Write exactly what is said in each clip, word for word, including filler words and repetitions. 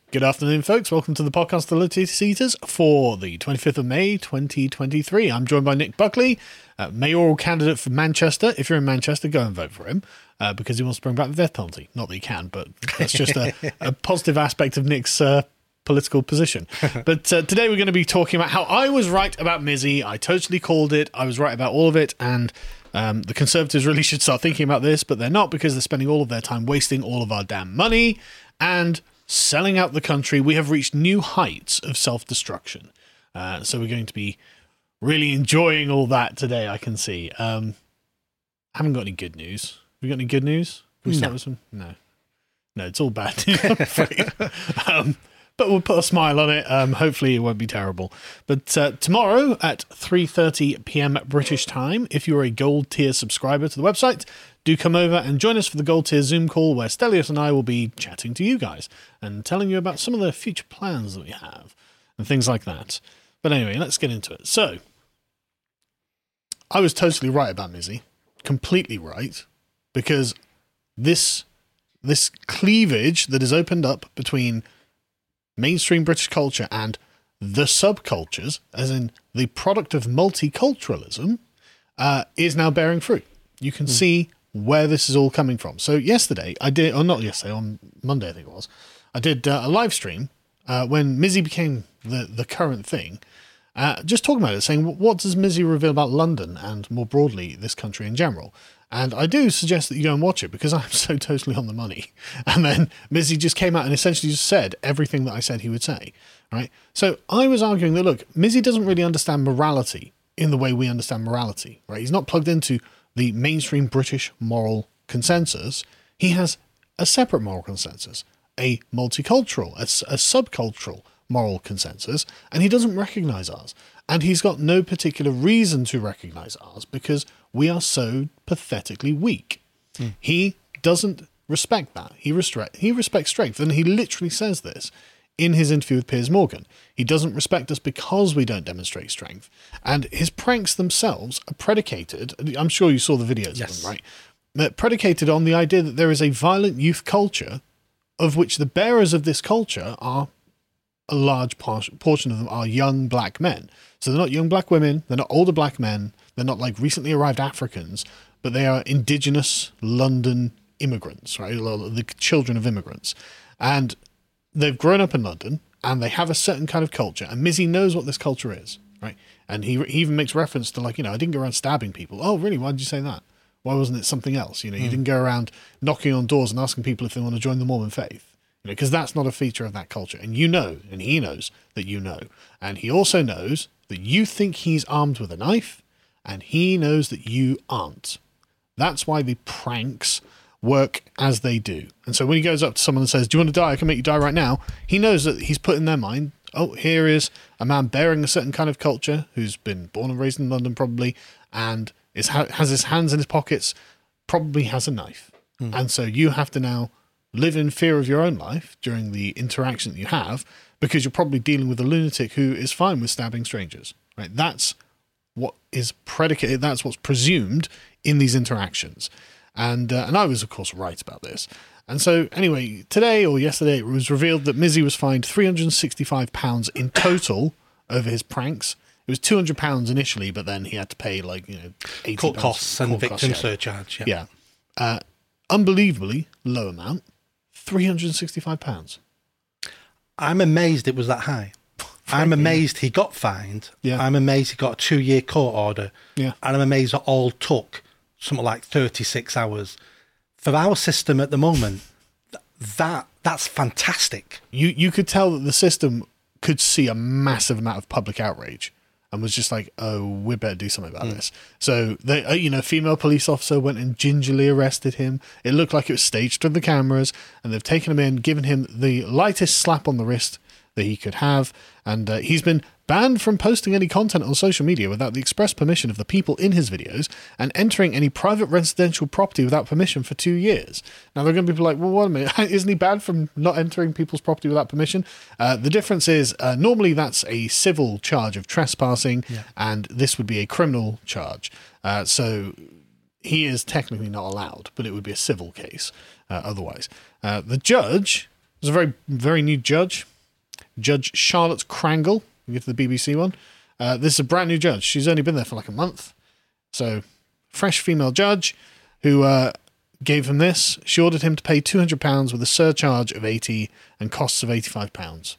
Good afternoon, folks. Welcome to the podcast Ability Seaters for the twenty-fifth of May, twenty twenty-three. I'm joined by Nick Buckley, uh, mayoral candidate for Manchester. If you're in Manchester, go and vote for him uh, because he wants to bring back the death penalty. Not that he can, but that's just a, a positive aspect of Nick's uh, political position. But uh, today we're going to be talking about how I was right about Mizzy. I totally called it. I was right about all of it. And um, the Conservatives really should start thinking about this, but they're not because they're spending all of their time wasting all of our damn money and selling out the country. We have reached new heights of self-destruction. Uh, so we're going to be really enjoying all that today, I can see. Um, haven't got any good news. Have we got any good news? Can we start No. with some? No. No, it's all bad news, I'm afraid. um, but we'll put a smile on it. Um, hopefully it won't be terrible. But uh, tomorrow at three thirty p.m. British time, if you're a gold tier subscriber to the website, do come over and join us for the Gold Tier Zoom call where Stelios and I will be chatting to you guys and telling you about some of the future plans that we have and things like that. But anyway, let's get into it. So, I was totally right about Mizzy. Completely right. Because this, this cleavage that has opened up between mainstream British culture and the subcultures, as in the product of multiculturalism, uh, is now bearing fruit. You can mm. see where this is all coming from. So yesterday, I did, or not yesterday, on Monday I think it was, I did uh, a live stream uh, when Mizzy became the, the current thing, uh, just talking about it, saying, what does Mizzy reveal about London and more broadly this country in general? And I do suggest that you go and watch it because I'm so totally on the money. And then Mizzy just came out and essentially just said everything that I said he would say, right? So I was arguing that, look, Mizzy doesn't really understand morality in the way we understand morality, right? He's not plugged into the mainstream British moral consensus. He has a separate moral consensus, a multicultural, a, a subcultural moral consensus, and he doesn't recognize ours. And he's got no particular reason to recognize ours because we are so pathetically weak. Mm. He doesn't respect that. He, restre- he respects strength, and he literally says this in his interview with Piers Morgan. He doesn't respect us because we don't demonstrate strength. And his pranks themselves are predicated, I'm sure you saw the videos yes. of them, right? They're predicated on the idea that there is a violent youth culture of which the bearers of this culture are a large por- portion of them are young black men. So they're not young black women, they're not older black men, they're not like recently arrived Africans, but they are indigenous London immigrants, right? The children of immigrants. And they've grown up in London and they have a certain kind of culture, and Mizzy knows what this culture is, right? And he, he even makes reference to, like, you know, I didn't go around stabbing people. Oh, really? Why did you say that? Why wasn't it something else? You know, you mm. didn't go around knocking on doors and asking people if they want to join the Mormon faith, you know, because that's not a feature of that culture. And you know, and he knows that you know. And he also knows that you think he's armed with a knife, and he knows that you aren't. That's why the pranks work as they do. And so when he goes up to someone and says, do you want to die? I can make you die right now. He knows that he's put in their mind, oh, here is a man bearing a certain kind of culture who's been born and raised in London probably, and is has his hands in his pockets, probably has a knife. Mm. And so you have to now live in fear of your own life during the interaction that you have because you're probably dealing with a lunatic who is fine with stabbing strangers, right? That's what is predicated, that's what's presumed in these interactions. And uh, and I was, of course, right about this. And so, anyway, today or yesterday, it was revealed that Mizzy was fined three hundred sixty-five pounds in total over his pranks. It was two hundred pounds initially, but then he had to pay, like, you know, eighty court costs and court victim costs, yeah. surcharge. Yeah. yeah. Uh, unbelievably low amount, three hundred sixty-five pounds. I'm amazed it was that high. I'm amazed he got fined. Yeah. I'm amazed he got a two-year court order. Yeah. And I'm amazed it all took something like thirty-six hours. For our system at the moment, that that's fantastic. You you could tell that the system could see a massive amount of public outrage and was just like, oh, we better do something about mm. this. So, they, uh, you know, female police officer went and gingerly arrested him. It looked like it was staged for the cameras, and they've taken him in, given him the lightest slap on the wrist that he could have, and uh, he's been banned from posting any content on social media without the express permission of the people in his videos, and entering any private residential property without permission for two years. Now, they're going to be like, well, wait a minute, isn't he banned from not entering people's property without permission? Uh, the difference is, uh, normally that's a civil charge of trespassing, yeah. and this would be a criminal charge. Uh, so he is technically not allowed, but it would be a civil case uh, otherwise. Uh, the judge There's a very, very new judge, Judge Charlotte Crangle. We get to the B B C one. Uh, this is a brand new judge. She's only been there for like a month. So, fresh female judge who uh, gave him this. She ordered him to pay two hundred pounds with a surcharge of eighty and costs of eighty-five pounds.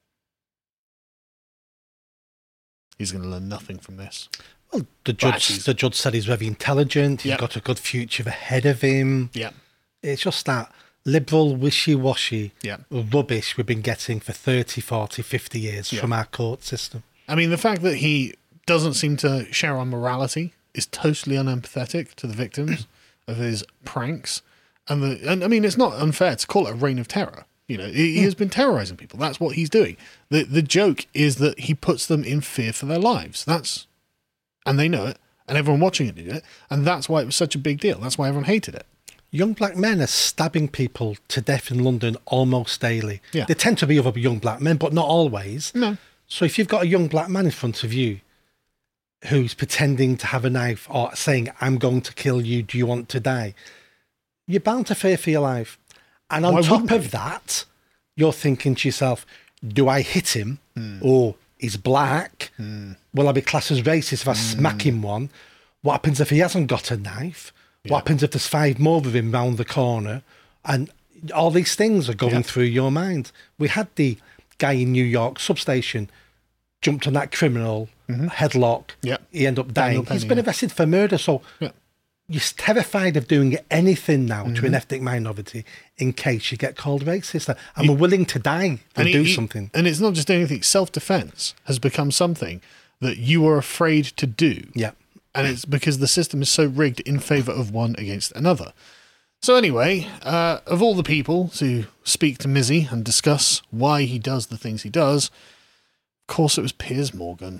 He's going to learn nothing from this. Well, the judge, the judge said he's very intelligent. He's Yep. got a good future ahead of him. Yeah. It's just that liberal, wishy-washy Yeah. rubbish we've been getting for thirty, forty, fifty years Yeah. from our court system. I mean, the fact that he doesn't seem to share our morality is totally unempathetic to the victims of his pranks. And, the, and I mean, it's not unfair to call it a reign of terror. You know, he, he has been terrorizing people. That's what he's doing. The the joke is that he puts them in fear for their lives. That's, and they know it, and everyone watching it did it, and that's why it was such a big deal. That's why everyone hated it. Young black men are stabbing people to death in London almost daily. Yeah. They tend to be other young black men, but not always. No. So if you've got a young black man in front of you who's pretending to have a knife or saying, I'm going to kill you, do you want to die? You're bound to fear for your life. And on Why top wouldn't of you? that, you're thinking to yourself, do I hit him? Hmm. Or he's black? Will I be classed as racist if I smack Hmm. him one? What happens if he hasn't got a knife? What happens if there's five more of him round the corner? And all these things are going Yeah. through your mind. We had the guy in New York substation jumped on that criminal, headlock. Yeah. He ended up Daniel dying. He's Penny, been yeah. arrested for murder. So Yeah. you're terrified of doing anything now to an ethnic minority in case you get called racist. And we're willing to die and, he- do he- something. And it's not just anything. Self-defense has become something that you are afraid to do. Yeah. And it's because the system is so rigged in favour of one against another. So anyway, uh, of all the people to speak to Mizzy and discuss why he does the things he does, of course it was Piers Morgan.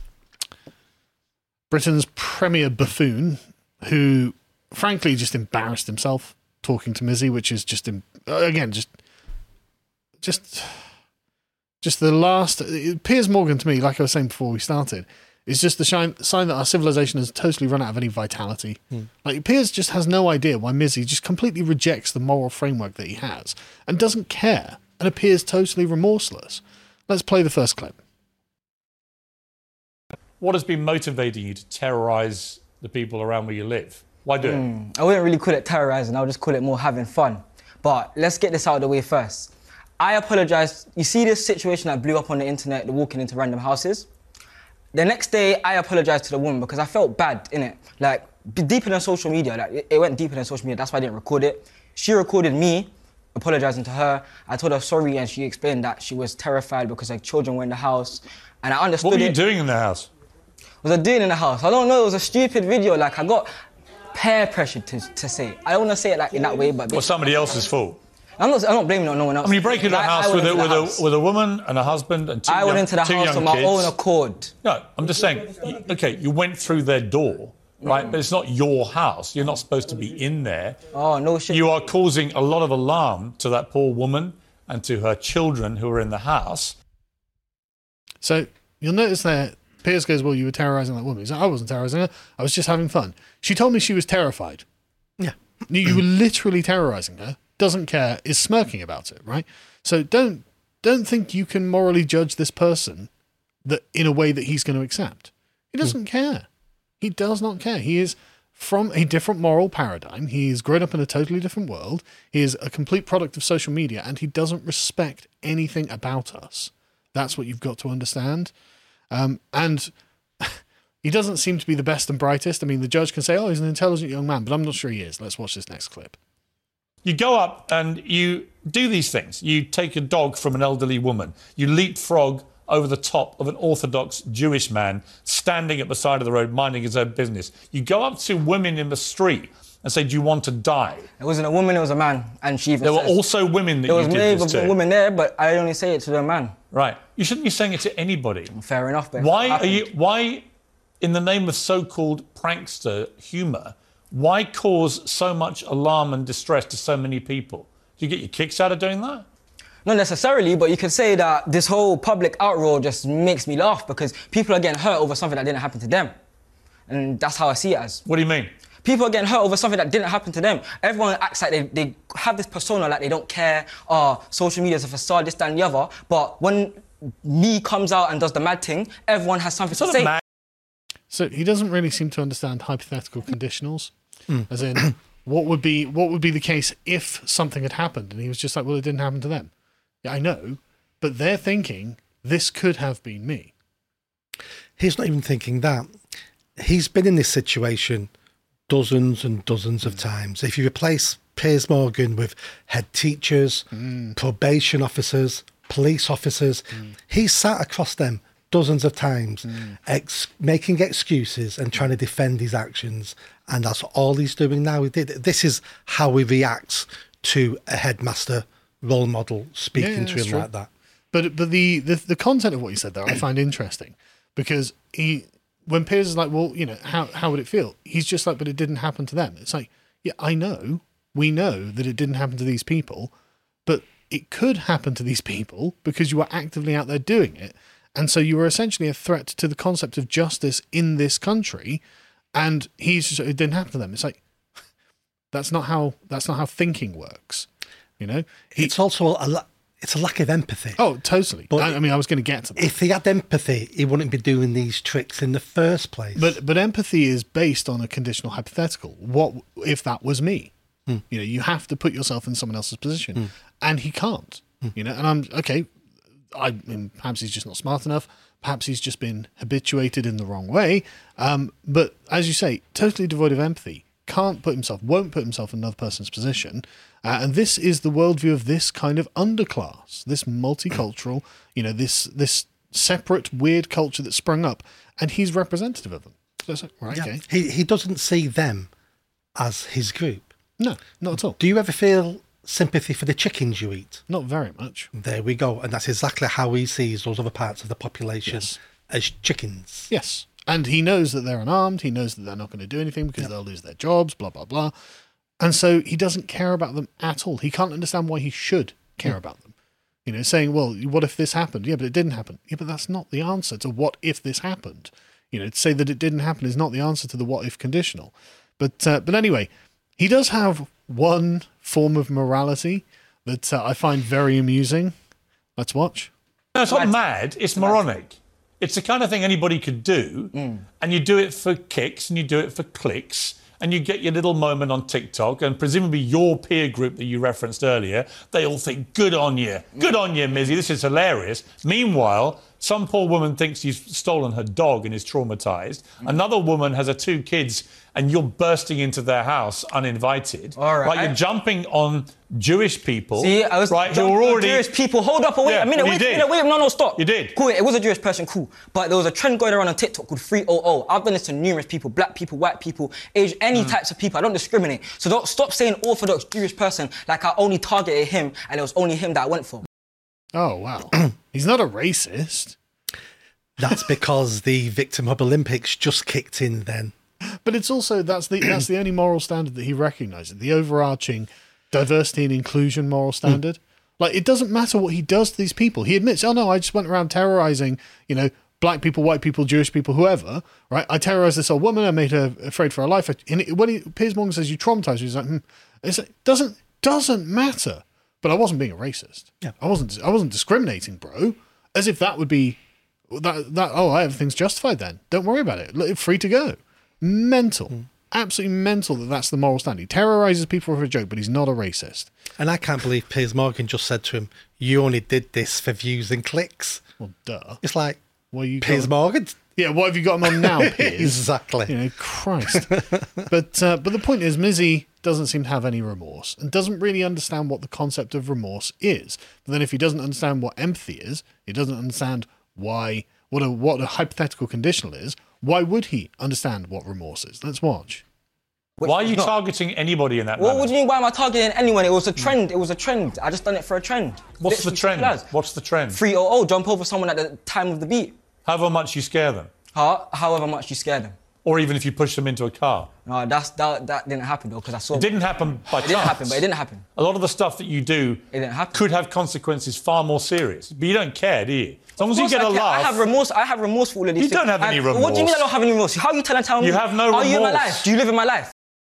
Britain's premier buffoon, who frankly just embarrassed himself talking to Mizzy, which is just, em- again, just, just, just the last, Piers Morgan to me, like I was saying before we started, is just the shine, sign that our civilization has totally run out of any vitality. Like, Piers just has no idea why Mizzy just completely rejects the moral framework that he has and doesn't care and appears totally remorseless. Let's play the first clip. What has been motivating you to terrorise the people around where you live? Why do it? I wouldn't really call it terrorising, I would just call it more having fun. But let's get this out of the way first. I apologise. You see this situation that blew up on the internet, the walking into random houses? The next day, I apologised to the woman because I felt bad, innit? Like, b- deeper than social media. Like, it, it went deeper than social media, that's why I didn't record it. She recorded me apologising to her. I told her sorry and she explained that she was terrified because her children were in the house. And I understood What were you it. doing in the house? What was I doing in the house? I don't know, it was a stupid video. Like, I got peer pressured to, to say it. I don't want to say it like in that way, but... Or somebody else's fault? I'm not, I'm not blaming it on no one else. I mean, you break into a I- house I went with a, into with, the a, house. with a woman and a husband and two I young, went into the two house young on my kids. own accord. No, I'm just saying, you- OK, you went through their door, right? But it's not your house. You're not supposed to be in there. Oh, no shit. You are causing a lot of alarm to that poor woman and to her children who are in the house. So you'll notice there, Piers goes, well, you were terrorising that woman. He's like, I wasn't terrorising her. I was just having fun. She told me she was terrified. Yeah. You, you were literally terrorising her. Doesn't care. Is smirking about it, right? So don't don't think you can morally judge this person that in a way that he's going to accept. He doesn't care. He does not care. He is from a different moral paradigm. He's grown up in a totally different world. He is a complete product of social media, and he doesn't respect anything about us. That's what you've got to understand. Um, and he doesn't seem to be the best and brightest. I mean, the judge can say, oh, he's an intelligent young man, but I'm not sure he is. Let's watch this next clip. You go up and you do these things. You take a dog from an elderly woman. You leapfrog over the top of an Orthodox Jewish man standing at the side of the road minding his own business. You go up to women in the street and say, do you want to die? It wasn't a woman, it was a man. And she even There were says- also women that There you was did maybe this a to. woman there, but I only say it to the man. Right. You shouldn't be saying it to anybody. Fair enough, but Why are you? Why, in the name of so-called prankster humour, why cause so much alarm and distress to so many people? Do you get your kicks out of doing that? Not necessarily, but you could say that this whole public outroar just makes me laugh because people are getting hurt over something that didn't happen to them. And that's how I see it as. What do you mean? People are getting hurt over something that didn't happen to them. Everyone acts like they, they have this persona, like they don't care. Oh, social media is a facade, this, that, and the other. But when me comes out and does the mad thing, everyone has something to say. Mad. So he doesn't really seem to understand hypothetical conditionals, mm. as in what would be what would be the case if something had happened, and he was just like, well, it didn't happen to them. Yeah, I know, but they're thinking this could have been me. He's not even thinking that. He's been in this situation dozens and dozens of times. If you replace Piers Morgan with head teachers, mm. probation officers, police officers, mm. he's sat across them dozens of times, mm. ex- making excuses and trying to defend his actions. And that's all he's doing now. He did. This is how he reacts to a headmaster role model speaking yeah, yeah, to him true. like that. But but the, the, the content of what you said there I find interesting, because he... When Piers is like, well, you know, how how would it feel? He's just like, but it didn't happen to them. It's like, yeah, I know. We know that it didn't happen to these people, but it could happen to these people because you were actively out there doing it. And so you were essentially a threat to the concept of justice in this country. And he's just, it didn't happen to them. It's like, that's not how, that's not how thinking works. You know, he, it's also a lot. It's a lack of empathy. Oh, totally. But I, I mean, I was going to get to that. If he had empathy, he wouldn't be doing these tricks in the first place. But but empathy is based on a conditional hypothetical. What if that was me? Mm. You know, you have to put yourself in someone else's position, mm. and he can't. Mm. You know, and I'm okay. I mean, perhaps he's just not smart enough. Perhaps he's just been habituated in the wrong way. Um, but as you say, totally devoid of empathy. Can't put himself, won't put himself in another person's position. Uh, and this is the worldview of this kind of underclass, this multicultural, you know, this this separate, weird culture that sprung up. And he's representative of them. So it's like, right, yeah. okay. He, he doesn't see them as his group. No, not at all. Do you ever feel sympathy for the chickens you eat? Not very much. There we go. And that's exactly how he sees those other parts of the population yes. as chickens. Yes. And he knows that they're unarmed. He knows that they're not going to do anything because yep. they'll lose their jobs, blah, blah, blah. And so he doesn't care about them at all. He can't understand why he should care mm. about them. You know, saying, well, what if this happened? Yeah, but it didn't happen. Yeah, but that's not the answer to what if this happened. You know, to say that it didn't happen is not the answer to the what if conditional. But uh, but anyway, he does have one form of morality that uh, I find very amusing. Let's watch. No, it's not mad. It's moronic. It's the kind of thing anybody could do, mm. and you do it for kicks and you do it for clicks, and you get your little moment on TikTok, and presumably your peer group that you referenced earlier, they all think, good on you, good on you, Mizzy, this is hilarious. Meanwhile, some poor woman thinks you've stolen her dog and is traumatised. Mm. Another woman has her two kids and you're bursting into their house uninvited. All right. right you're jumping on Jewish people. See, I was right, jumping who are already... on Jewish people. Hold up, wait yeah, a minute, well, wait, did. wait, wait, no, no, stop. You did. Cool, it was a Jewish person, cool. But there was a trend going around on TikTok called three hundred. I've done this to numerous people, black people, white people, age, any mm. types of people. I don't discriminate. So don't stop saying Orthodox Jewish person like I only targeted him and it was only him that I went for. Oh, wow. He's not a racist. That's because the Victim Hub Olympics just kicked in then. But it's also, that's the that's the only moral standard that he recognises, the overarching diversity and inclusion moral standard. Mm. Like, it doesn't matter what he does to these people. He admits, oh no, I just went around terrorising, you know, black people, white people, Jewish people, whoever, right? I terrorised this old woman, I made her afraid for her life. And it, when he, Piers Morgan says you traumatised her, he's like, hmm. It's like, doesn't, doesn't matter. But I wasn't being a racist. Yeah. I wasn't I wasn't discriminating, bro. As if that would be, that, that oh, everything's justified then. Don't worry about it. Let it free to go. Mental. Mm. Absolutely mental that that's the moral standard. He terrorises people for a joke, but he's not a racist. And I can't believe Piers Morgan just said to him, you only did this for views and clicks. Well, duh. It's like, what you Piers Morgan? Yeah, what have you got him on now, Piers? Exactly. You know, Christ. but uh, but the point is, Mizzy doesn't seem to have any remorse and doesn't really understand what the concept of remorse is. But then if he doesn't understand what empathy is, he doesn't understand why, what a, what a hypothetical conditional is, why would he understand what remorse is? Let's watch. Which why are you not targeting anybody in that What manner? What do you mean, why am I targeting anyone? It was a trend. It was a trend. I just done it for a trend. What's Literally the trend? What's the trend? three hundred, jump over someone at the time of the beat. However much you scare them. How, however much you scare them. Or even if you push them into a car. No, that's, that, that didn't happen, though, because I saw... It didn't happen by chance. It didn't happen, but it didn't happen. A lot of the stuff that you do it didn't happen. could have consequences far more serious. But you don't care, do you? As long as you get a laugh... I have remorse. I have remorse for all of these you things. don't have any I, remorse. What do you mean I don't have any remorse? How are you telling tell me? You have no remorse. Are you in my life? Do you live in my life?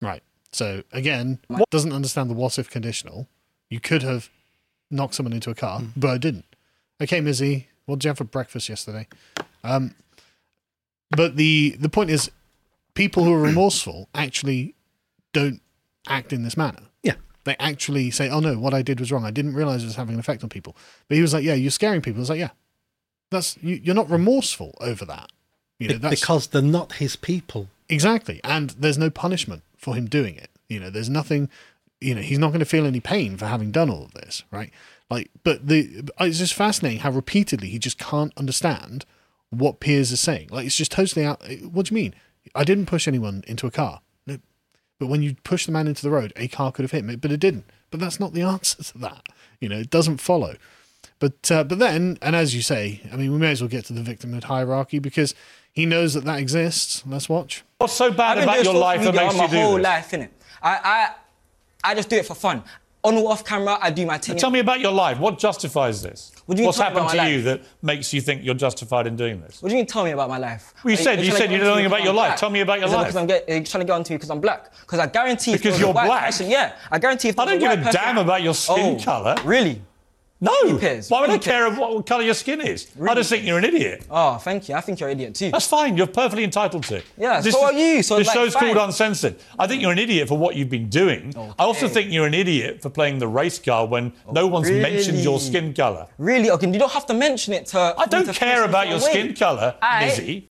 Right. So again, doesn't understand the what if conditional. You could have knocked someone into a car, mm. but I didn't. Okay, Mizzy, what did you have for breakfast yesterday? Um, but the the point is, people who are remorseful actually don't act in this manner. Yeah. They actually say, oh no, what I did was wrong. I didn't realize it was having an effect on people. But he was like, yeah, you're scaring people. I was like, yeah, that's you, you're not remorseful over that. You know, that's, because they're not his people. Exactly. And there's no punishment for him doing it. You know, there's nothing, you know, he's not going to feel any pain for having done all of this, right? Like, but the it's just fascinating how repeatedly he just can't understand what Piers is saying. Like, it's just totally out. What do you mean? I didn't push anyone into a car. No. But when you push the man into the road, a car could have hit me, but it didn't. But that's not the answer to that. You know, it doesn't follow. But uh, but then, and as you say, I mean, we may as well get to the victimhood hierarchy because he knows that that exists. Let's watch. What's so bad about your life that makes you do this? My whole life, innit? I, I, I just do it for fun. On or off camera, I do my thing. Tell me about your life. What justifies this? What do you What's happened to life? you that makes you think you're justified in doing this? What do you mean tell me about my life? Well, you are said you, you said you don't know anything about your life. Black? Tell me about your Is life. Because I'm get, trying to get onto you because I'm black. Because I guarantee... Because if you're a white black? Person, yeah, I guarantee if I don't a give white a person, damn about your skin oh, colour. Really? No. Piers, Why would I Piers. care what colour your skin is? Really? I just think you're an idiot. Oh, thank you. I think you're an idiot too. That's fine. You're perfectly entitled to. Yeah, this so is, are you. So this like, show's fine. called Uncensored. I think you're an idiot for what you've been doing. Okay. I also think you're an idiot for playing the race card when oh, no one's really? mentioned your skin colour. Really? Okay, you don't have to mention it to... I don't to care about your way. skin colour, I... Lizzie.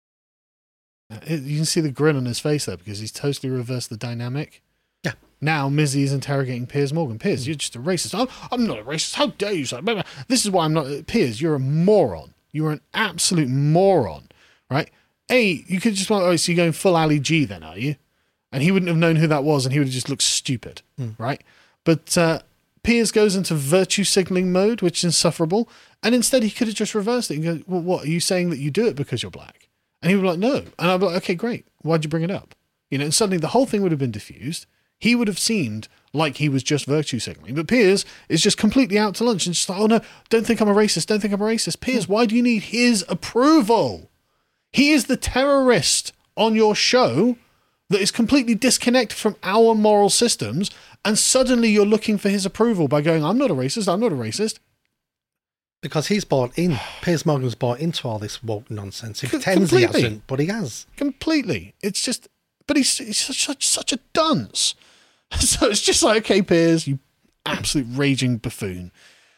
You can see the grin on his face there because he's totally reversed the dynamic. Yeah. Now Mizzy is interrogating Piers Morgan. Piers, you're just a racist. I'm, I'm not a racist. How dare you? Say, this is why I'm not. Piers, you're a moron. You're an absolute moron, right? A, you could just want. Oh, so you're going full Ali G then, are you? And he wouldn't have known who that was, and he would have just looked stupid, mm. right? But uh, Piers goes into virtue signaling mode, which is insufferable. And instead, he could have just reversed it and go, "Well, what are you saying that you do it because you're black?" And he would be like, "No." And I'd be like, "Okay, great. Why'd you bring it up?" You know, and suddenly the whole thing would have been diffused. He would have seemed like he was just virtue signaling. But Piers is just completely out to lunch and just like, oh no, don't think I'm a racist. Don't think I'm a racist. Piers, why do you need his approval? He is the terrorist on your show that is completely disconnected from our moral systems. And suddenly you're looking for his approval by going, I'm not a racist. I'm not a racist. Because he's bought in. Piers Morgan's bought into all this woke nonsense. He C- pretends he completely. hasn't, but he has. Completely. It's just, but he's, he's such, such, such a dunce. So it's just like, okay, Piers, you absolute raging buffoon.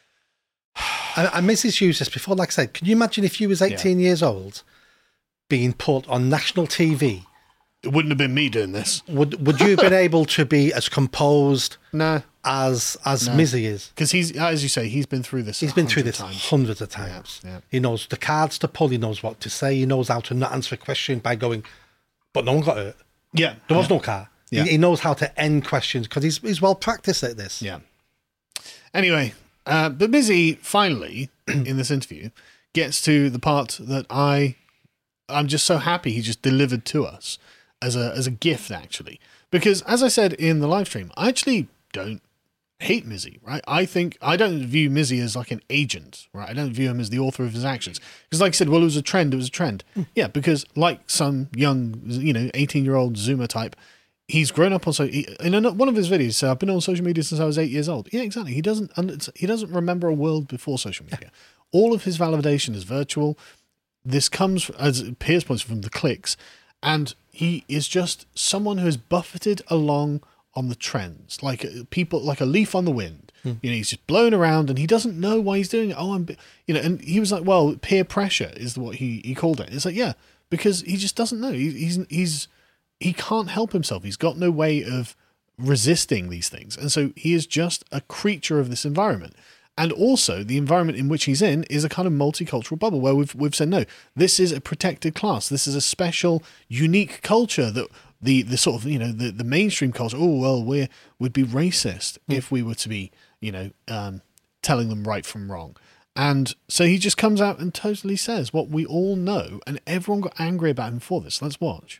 I, I Missus used this before. Like I said, can you imagine if you was eighteen yeah. years old being put on national T V? It wouldn't have been me doing this. Would Would you have been able to be as composed no. as as no. Mizzy is? Because he's, as you say, he's been through this. He's been through this times. hundreds of times. Yeah, yeah. He knows the cards to pull. He knows what to say. He knows how to not answer a question by going, "But no one got hurt. Yeah, there was yeah. no car." Yeah. He, he knows how to end questions because he's he's well practiced at this. Yeah. Anyway, uh, but Mizzy finally in this interview gets to the part that I, I'm just so happy he just delivered to us as a as a gift actually, because as I said in the live stream, I actually don't hate Mizzy, right? I think I don't view Mizzy as like an agent, right? I don't view him as the author of his actions because, like I said, well, it was a trend. It was a trend. Mm. Yeah, because like some young, you know, eighteen year old Zoomer type. He's grown up on so in one of his videos. He said, "I've been on social media since I was eight years old." Yeah, exactly. He doesn't. He doesn't remember a world before social media. All of his validation is virtual. This comes, as Piers points, from the clicks, and he is just someone who is buffeted along on the trends, like people, like a leaf on the wind. Hmm. You know, he's just blown around, and he doesn't know why he's doing it. Oh, I'm, you know, and he was like, "Well, peer pressure is what he he called it." It's like, yeah, because he just doesn't know. He, he's he's. He can't help himself. He's got no way of resisting these things. And so he is just a creature of this environment. And also the environment in which he's in is a kind of multicultural bubble where we've we've said, no, this is a protected class. This is a special, unique culture that the, the sort of, you know, the, the mainstream culture, oh, well, we would be racist mm. if we were to be, you know, um, telling them right from wrong. And so he just comes out and totally says what we all know. And everyone got angry about him for this. Let's watch.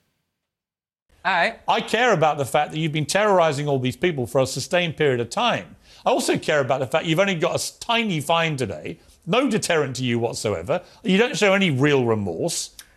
I, I care about the fact that you've been terrorising all these people for a sustained period of time. I also care about the fact you've only got a tiny fine today, no deterrent to you whatsoever. You don't show any real remorse.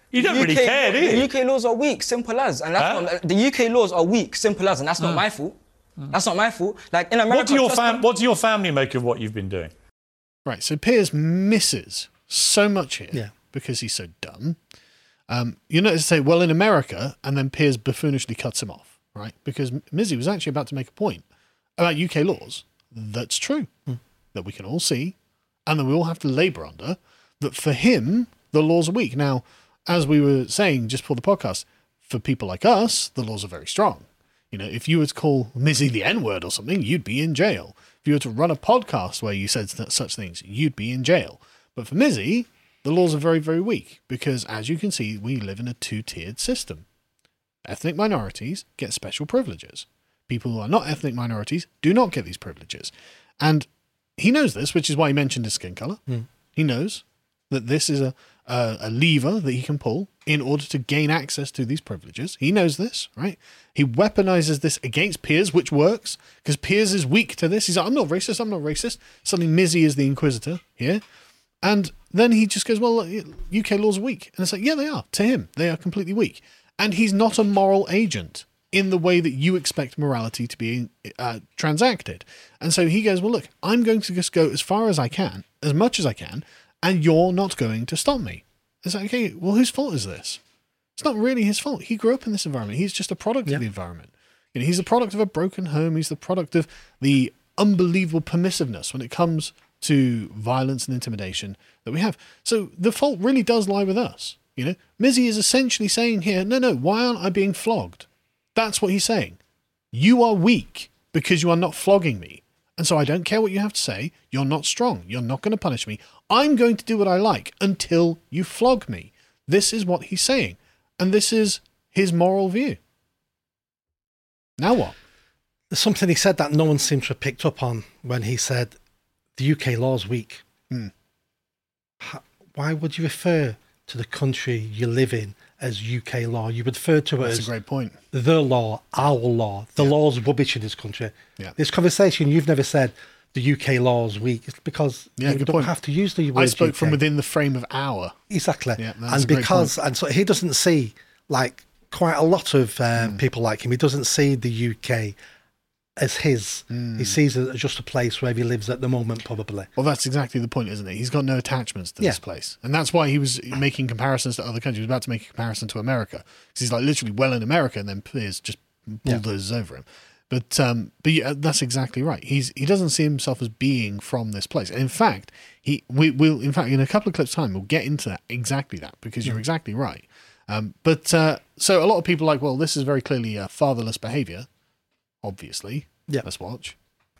You don't really care, do you? The U K laws are weak, simple as. And that's Huh? not, the U K laws are weak, simple as, and that's not my fault. That's not my fault. Like in America, What do your trust fam- me- What do your family make of what you've been doing? Right, so Piers misses so much here Yeah. because he's so dumb. Um, you notice say, well, in America, and then Piers buffoonishly cuts him off, right? Because Mizzy was actually about to make a point about U K laws that's true, that we can all see, and that we all have to labour under, that for him, the laws are weak. Now, as we were saying just before the podcast, for people like us, the laws are very strong. You know, if you were to call Mizzy the N-word or something, you'd be in jail. If you were to run a podcast where you said such things, you'd be in jail. But for Mizzy, the laws are very, very weak because, as you can see, we live in a two-tiered system. Ethnic minorities get special privileges. People who are not ethnic minorities do not get these privileges. And he knows this, which is why he mentioned his skin colour. Mm. He knows that this is a, a, a lever that he can pull in order to gain access to these privileges. He knows this, right? He weaponizes this against Piers, which works, because Piers is weak to this. He's like, I'm not racist, I'm not racist. Suddenly Mizzy is the inquisitor here. And then he just goes, well, U K laws are weak. And it's like, yeah, they are. To him, they are completely weak. And he's not a moral agent in the way that you expect morality to be uh, transacted. And so he goes, well, look, I'm going to just go as far as I can, as much as I can, and you're not going to stop me. It's like, okay, well, whose fault is this? It's not really his fault. He grew up in this environment. He's just a product Yeah. of the environment. You know, he's the product of a broken home. He's the product of the unbelievable permissiveness when it comes to violence and intimidation that we have. So the fault really does lie with us. You know, Mizzy is essentially saying here, no, no, why aren't I being flogged? That's what he's saying. You are weak because you are not flogging me. And so I don't care what you have to say. You're not strong. You're not going to punish me. I'm going to do what I like until you flog me. This is what he's saying. And this is his moral view. Now what? There's something he said that no one seems to have picked up on when he said the U K law's weak. Hmm. How, why would you refer to the country you live in as U K law? You would refer to it That's as a great point. the law, our law. The Yeah. law's rubbish in this country. Yeah. This conversation, you've never said the U K law's weak. It's because Yeah, you good don't point. have to use the word I spoke U K. from within the frame of our. Exactly. Yeah, that's a and great because, and so he doesn't see, like quite a lot of uh, Hmm. people like him, he doesn't see the U K as his. Hmm. He sees it as just a place where he lives at the moment, probably. Well, that's exactly the point, isn't it? He's got no attachments to this Yeah. place. And that's why he was making comparisons to other countries. He was about to make a comparison to America. Because he's like literally well in America and then Piers just bulldozes over him. But um, but yeah, that's exactly right. He's he doesn't see himself as being from this place. And in fact, he we will in fact in a couple of clips time we'll get into that exactly that because you're exactly right. Um, but uh, so a lot of people are like, well, this is very clearly uh, fatherless behaviour. Obviously, Yeah. Let's watch.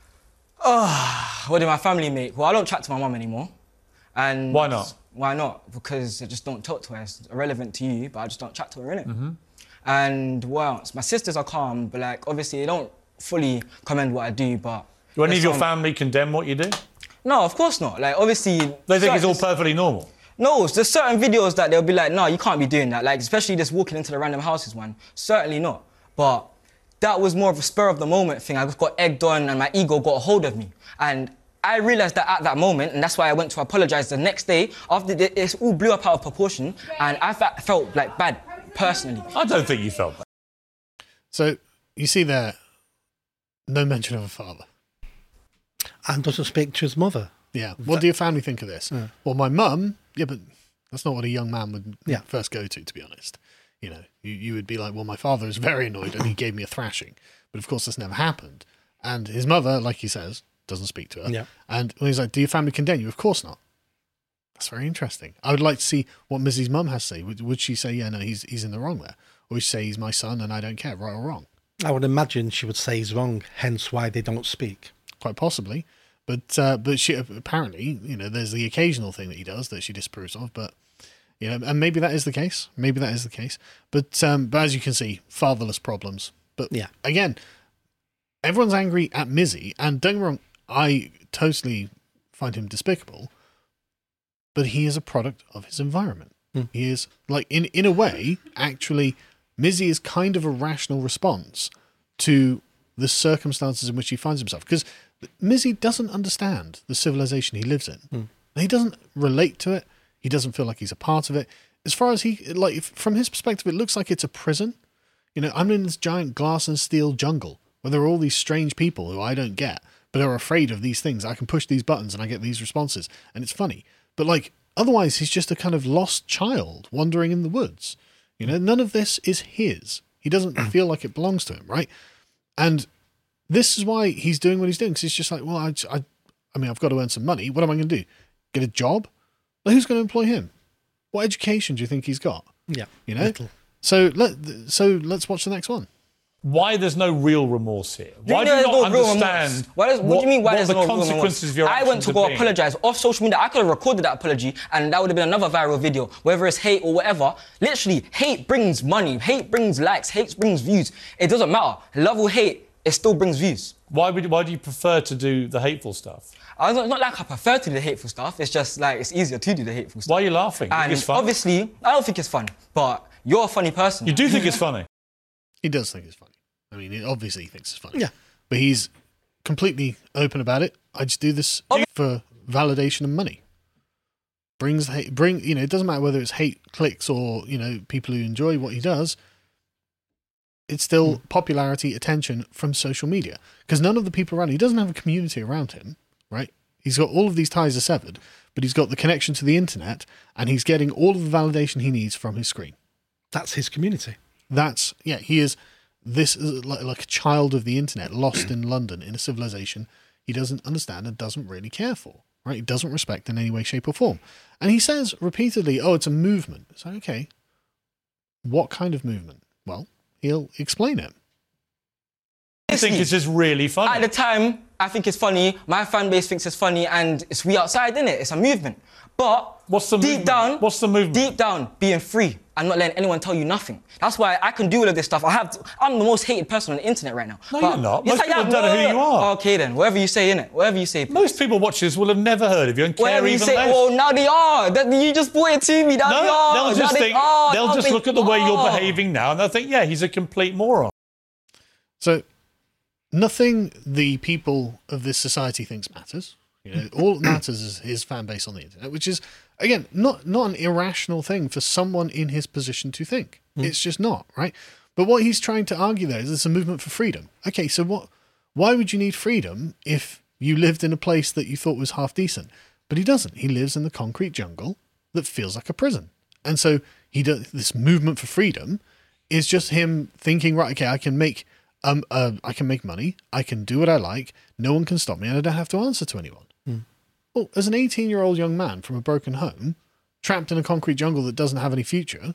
What did my family make? Well, I don't chat to my mum anymore. And Why not? Why not? Because I just don't talk to her. It's irrelevant to you, but I just don't chat to her, innit? Mm-hmm. And what else? My sisters are calm, but like obviously they don't fully commend what I do, but... Do any there's of your some- family condemn what you do? No, of course not. Like obviously... They think it's all certain- perfectly normal. No, there's certain videos that they'll be like, no, you can't be doing that. Like, especially just walking into the random houses one. Certainly not. But that was more of a spur of the moment thing. I just got egged on and my ego got a hold of me. And I realised that at that moment, and that's why I went to apologise the next day, after the, it all blew up out of proportion, and I fe- felt like bad, personally. I don't think you felt that. So you see there, no mention of a father. And doesn't speak to his mother. Yeah. What do your family think of this? Yeah. Well, my mum, yeah, but that's not what a young man would Yeah. first go to, to be honest. You know, you, you would be like, well, my father is very annoyed and he gave me a thrashing. But of course, this never happened. And his mother, like he says, doesn't speak to her. Yeah. And when he's like, do your family condemn you? Of course not. That's very interesting. I would like to see what Missy's mum has to say. Would, would she say, yeah, no, he's he's in the wrong there? Or would she say, he's my son and I don't care, right or wrong? I would imagine she would say he's wrong, hence why they don't speak. Quite possibly. But uh, but she apparently, you know, there's the occasional thing that he does that she disapproves of, but you know, and maybe that is the case. Maybe that is the case. But um, but as you can see, fatherless problems. But Yeah. again, everyone's angry at Mizzy, and don't get me wrong, I totally find him despicable. But he is a product of his environment. Mm. He is like in in a way, actually, Mizzy is kind of a rational response to the circumstances in which he finds himself. Because Mizzy doesn't understand the civilization he lives in. Mm. He doesn't relate to it. He doesn't feel like he's a part of it. as far as he, like, if, from his perspective, it looks like it's a prison. You know, I'm in this giant glass and steel jungle where there are all these strange people who I don't get, but are afraid of these things. I can push these buttons and I get these responses, and it's funny. But like, otherwise, he's just a kind of lost child wandering in the woods. You know, none of this is his. He doesn't feel like it belongs to him, right? And this is why he's doing what he's doing, because he's just like, well, I, I, I mean, I've got to earn some money. What am I going to do? Get a job? Well, who's going to employ him? What education do you think he's got? Yeah, you know. Little. So let so let's watch the next one. Why there's no real remorse here? Do you Why do know you there's not no real understand? remorse? Why does, what, what do you mean? Why what there's the no real remorse? consequences of your I went actions to go have been? apologize off social media. I could have recorded that apology, and that would have been another viral video. Whether it's hate or whatever, literally, hate brings money. Hate brings likes. Hate brings views. It doesn't matter. Love or hate, it still brings views. Why would? Why do you prefer to do the hateful stuff? I don't, not like I prefer to do the hateful stuff. It's just like it's easier to do the hateful stuff. Why are you laughing? You think And it's fun? obviously, I don't think it's fun, but you're a funny person. You do think it's funny? He does think it's funny. I mean, obviously he thinks it's funny. Yeah. But he's completely open about it. I just do this for validation and money. Brings hate, bring, you know, it doesn't matter whether it's hate clicks or, you know, people who enjoy what he does. It's still mm. popularity, attention from social media. Because none of the people around him, he doesn't have a community around him, right? He's got all of these ties are severed, but he's got the connection to the internet and he's getting all of the validation he needs from his screen. That's his community. That's, yeah, he is this is like, like a child of the internet, lost in London in a civilization he doesn't understand and doesn't really care for, right? He doesn't respect in any way, shape or form. And he says repeatedly, oh, it's a movement. It's like, okay, what kind of movement? Well, he'll explain it. I think it's just really funny. At the time, I think it's funny. My fan base thinks it's funny, and it's we outside, innit? It's a movement. But What's the deep movement? down, What's the movement? Deep down, being free and not letting anyone tell you nothing. That's why I can do all of this stuff. I have. I'm the most hated person on the internet right now. No, But you're not. yes, Most I people am. don't know who you are. Okay then, whatever you say, innit? Whatever you say. Most people watching this will have never heard of you and care Whatever you even say. less. Well, now they are. That, you just brought it to me. Now no, they are. they'll just now think. they are. They'll now just they look at the way you're are. behaving now, and they'll think, yeah, he's a complete moron. So nothing the people of this society thinks matters. You know, all that matters is his fan base on the internet, which is, again, not not an irrational thing for someone in his position to think. Mm. It's just not, right? But what he's trying to argue there is it's a movement for freedom. Okay, so what? Why would you need freedom if you lived in a place that you thought was half decent? But he doesn't. He lives in the concrete jungle that feels like a prison. And so he does this movement for freedom is just him thinking, right, okay, I can make um uh, I can make money, I can do what I like, no one can stop me, and I don't have to answer to anyone. Mm. Well, as an eighteen-year-old young man from a broken home, trapped in a concrete jungle that doesn't have any future,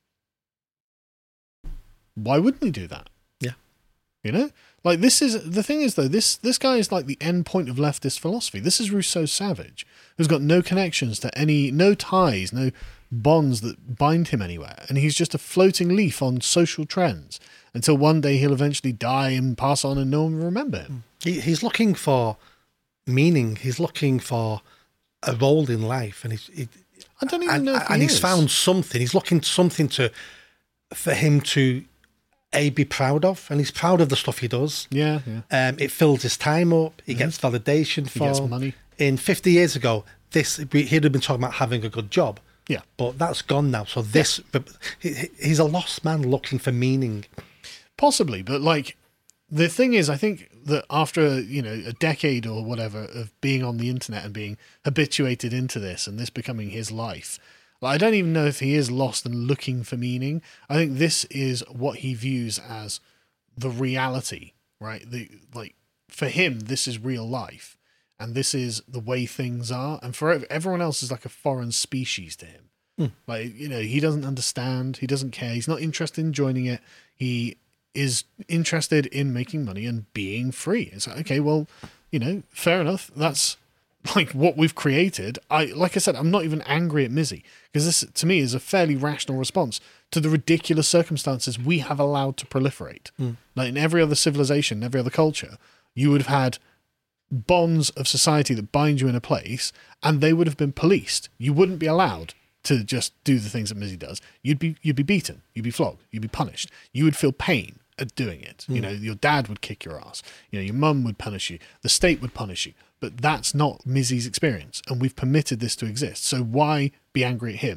why wouldn't he do that? Yeah. You know? Like, this is, the thing is, though, this this guy is like the end point of leftist philosophy. This is Rousseau Savage, who's got no connections to any, no ties, no bonds that bind him anywhere. And he's just a floating leaf on social trends until one day he'll eventually die and pass on and no one will remember him. He, he's looking for meaning. He's looking for a role in life. And he's, he, I don't even and, know if he And is. he's found something. He's looking for something to, for him to, A, be proud of, and he's proud of the stuff he does. Yeah, yeah. Um, it fills his time up. He Mm-hmm. gets validation for. He gets money. In fifty years ago, this he'd have been talking about having a good job. Yeah. But that's gone now. So this, he, he's a lost man looking for meaning. Possibly, but like, the thing is, I think that after, you know, a decade or whatever of being on the internet and being habituated into this and this becoming his life, like, I don't even know if he is lost and looking for meaning. I think this is what he views as the reality, right? The like, for him, this is real life, and this is the way things are. And for everyone else, is like a foreign species to him. Hmm. Like, you know, he doesn't understand. He doesn't care. He's not interested in joining it. He is interested in making money and being free. It's like, okay, well, you know, fair enough. That's like what we've created. I, like I said, I'm not even angry at Mizzy, because this, to me, is a fairly rational response to the ridiculous circumstances we have allowed to proliferate. Mm. Like in every other civilization, every other culture, you would have had bonds of society that bind you in a place, and they would have been policed. You wouldn't be allowed to just do the things that Mizzy does. You'd be you'd be beaten, you'd be flogged, you'd be punished. You would feel pain at doing it. Mm. You know, your dad would kick your ass. You know, your mum would punish you. The state would punish you. But that's not Mizzy's experience, and we've permitted this to exist. So why be angry at him?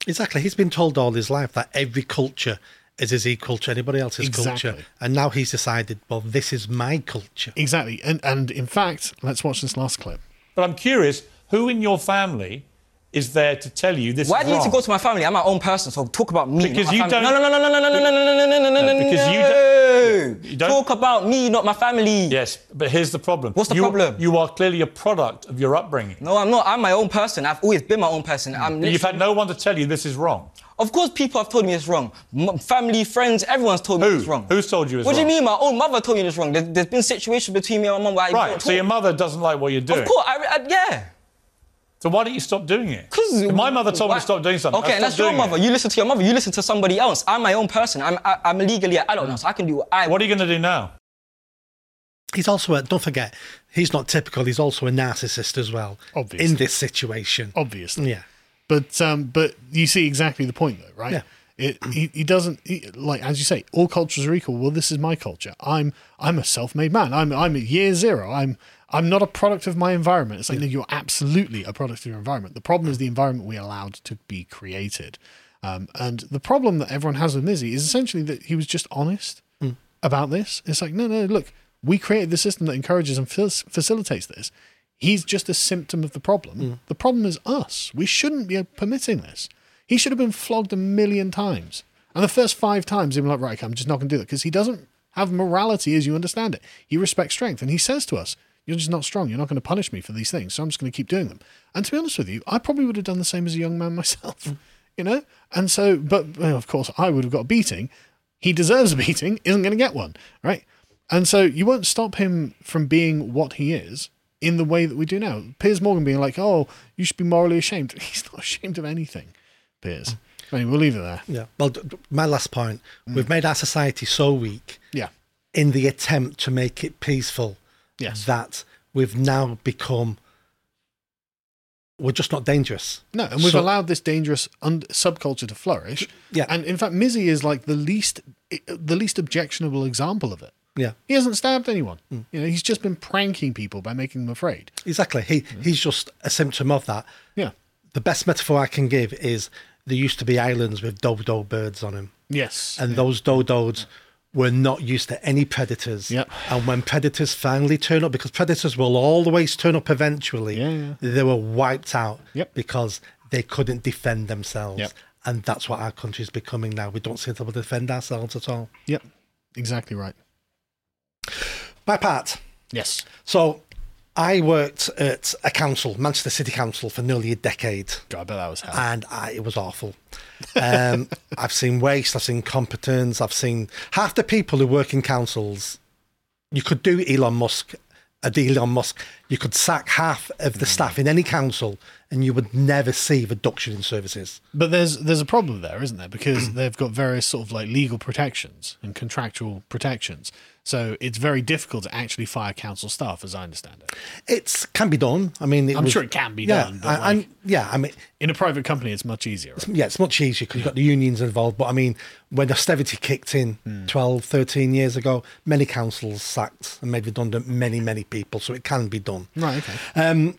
Exactly. He's been told all his life that every culture is his equal to anybody else's Exactly. culture. And now he's decided, well, this is my culture. Exactly. And and in fact, let's watch this last clip. But I'm curious, who in your family is there to tell you this Why is do you need wrong? to go to my family? I'm my own person, so talk about me. Because not my you family. don't- No, no, no, no, no, no, no, no, no, no, no, no, no, no, because you no. don't- you don't- Talk about me, not my family. Yes, but here's the problem. What's the you, problem? You are clearly a product of your upbringing. No, I'm not. I'm my own person. I've always been my own person. I'm You've literally- had no one to tell you this is wrong. Of course, people have told me it's wrong. M- family, friends, everyone's told me Who? it's wrong. Who's told you it's What wrong? do you mean? My own mother told me it's wrong. There, there's been situations between me and my mum where I Right, don't so talk. your mother doesn't like what you're doing. Of course, I, I, yeah. So why don't you stop doing it? 'Cause- If my mother told me why- to stop doing something, Okay, I and that's stopped your doing mother. it. You listen to your mother. You listen to somebody else. I'm my own person. I'm I, I'm legally an adult now, so I can do what I What are you going to do now? He's also, a, don't forget, he's not typical. He's also a narcissist as well. Obviously. In this situation. Obviously. Yeah. But um, but you see exactly the point, though, right? Yeah. It, he, he doesn't he, like as you say. All cultures are equal. Well, this is my culture. I'm I'm a self-made man. I'm I'm at year zero. I'm I'm not a product of my environment. It's like no, you're absolutely a product of your environment. The problem is the environment we allowed to be created. Um, and the problem that everyone has with Mizzy is essentially that he was just honest about this. It's like no no look, we created the system that encourages and fac- facilitates this. He's just a symptom of the problem. The problem is us. We shouldn't be permitting this. He should have been flogged a million times. And the first five times, he'd be like, right, okay, I'm just not going to do that. Because he doesn't have morality as you understand it. He respects strength. And he says to us, you're just not strong. You're not going to punish me for these things. So I'm just going to keep doing them. And to be honest with you, I probably would have done the same as a young man myself. You know? And so, but well, of course, I would have got a beating. He deserves a beating, isn't going to get one. Right? And so you won't stop him from being what he is in the way that we do now. Piers Morgan being like, oh, you should be morally ashamed. He's not ashamed of anything, Piers. Anyway, we'll leave it there. Yeah. Well, d- d- my last point, we've made our society so weak Yeah. in the attempt to make it peaceful Yes. that we've now become, we're just not dangerous. No, and we've So- allowed this dangerous un- subculture to flourish. Yeah. And in fact, Mizzy is like the least, the least objectionable example of it. Yeah, He hasn't stabbed anyone. Mm. You know, he's just been pranking people by making them afraid. exactly. He He's just a symptom of that. Yeah. The best metaphor I can give is there used to be islands with dodo birds on them. Yes. And those dodos were not used to any predators. Yep. And when predators finally turn up, because predators will always turn up eventually, Yeah, yeah. they were wiped out Yep. because they couldn't defend themselves. Yep. And that's what our country is becoming now. We don't seem to be able to defend ourselves at all. Yep. Exactly right. My part. Yes. So I worked at a council, Manchester City Council, for nearly a decade. God, I bet that was hell. And I, it was awful. Um, I've seen waste, I've seen incompetence, I've seen half the people who work in councils. You could do Elon Musk, a Elon Musk. You could sack half of the staff in any council, and you would never see reduction in services. But there's there's a problem there, isn't there? Because they've got various sort of like legal protections and contractual protections. So it's very difficult to actually fire council staff, as I understand it. It can be done. I mean, it I'm was- sure it can be yeah, done, but I, like- I'm- yeah. I mean, In a private company, it's much easier. Right? yeah, it's much easier because you've got the unions involved. But I mean, when austerity kicked in Hmm. twelve, thirteen years ago, many councils sacked and made redundant many, many people. So it can be done. Right, okay.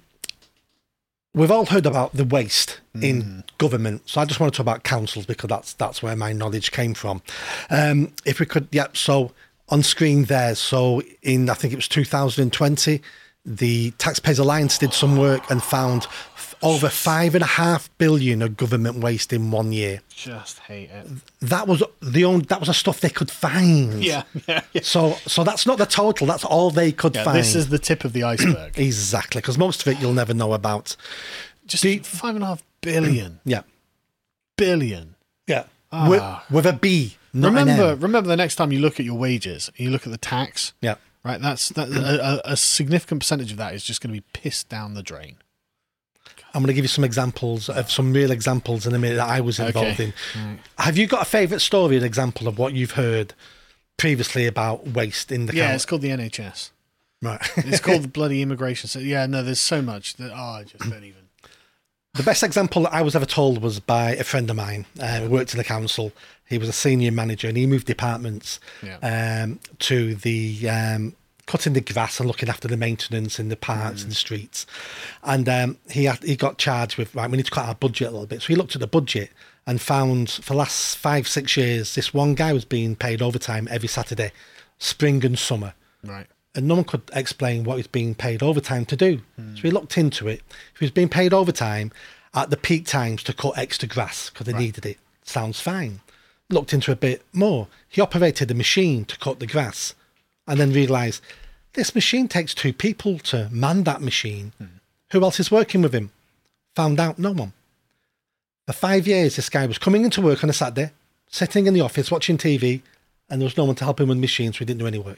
We've all heard about the waste Hmm. in government, so I just want to talk about councils because that's that's where my knowledge came from. Um, if we could, yeah. So on screen there. So in I think it was two thousand twenty, the Taxpayers Alliance did some work and found f- over five and a half billion of government waste in one year. Just hate it. That was the only that was the stuff they could find. Yeah, yeah, yeah. So so that's not the total. That's all they could Yeah, find. this is the tip of the iceberg. exactly because most of it you'll never know about. Just five and a half billion. Yeah. Billion. Yeah. Ah. With, with a B. Not an Remember, M. remember the next time you look at your wages and you look at the tax. Yeah. Right. That's that. A, a a significant percentage of that is just going to be pissed down the drain. I'm going to give you some examples of some real examples in a minute that I was involved Okay. in. Have you got a favourite story, an example of what you've heard previously about waste in the Yeah, coun- it's called the N H S. Right. It's called the bloody immigration. So yeah, no, there's so much that oh, I just don't even. The best example that I was ever told was by a friend of mine uh, who worked in the council. He was a senior manager and he moved departments Yeah. um, to the um, cutting the grass and looking after the maintenance in the parks mm. and the streets. And um, he had, he got charged with, right, we need to cut our budget a little bit. So he looked at the budget and found for the last five, six years, this one guy was being paid overtime every Saturday, spring and summer. Right. And no one could explain what he was being paid overtime to do. Mm. So he looked into it. If he was being paid overtime at the peak times to cut extra grass because they right. needed it, sounds fine. Looked into it a bit more. He operated a machine to cut the grass and then realised this machine takes two people to man that machine. Mm. Who else is working with him? Found out no one. For five years, this guy was coming into work on a Saturday, sitting in the office watching T V, and there was no one to help him with machines, so he didn't do any work.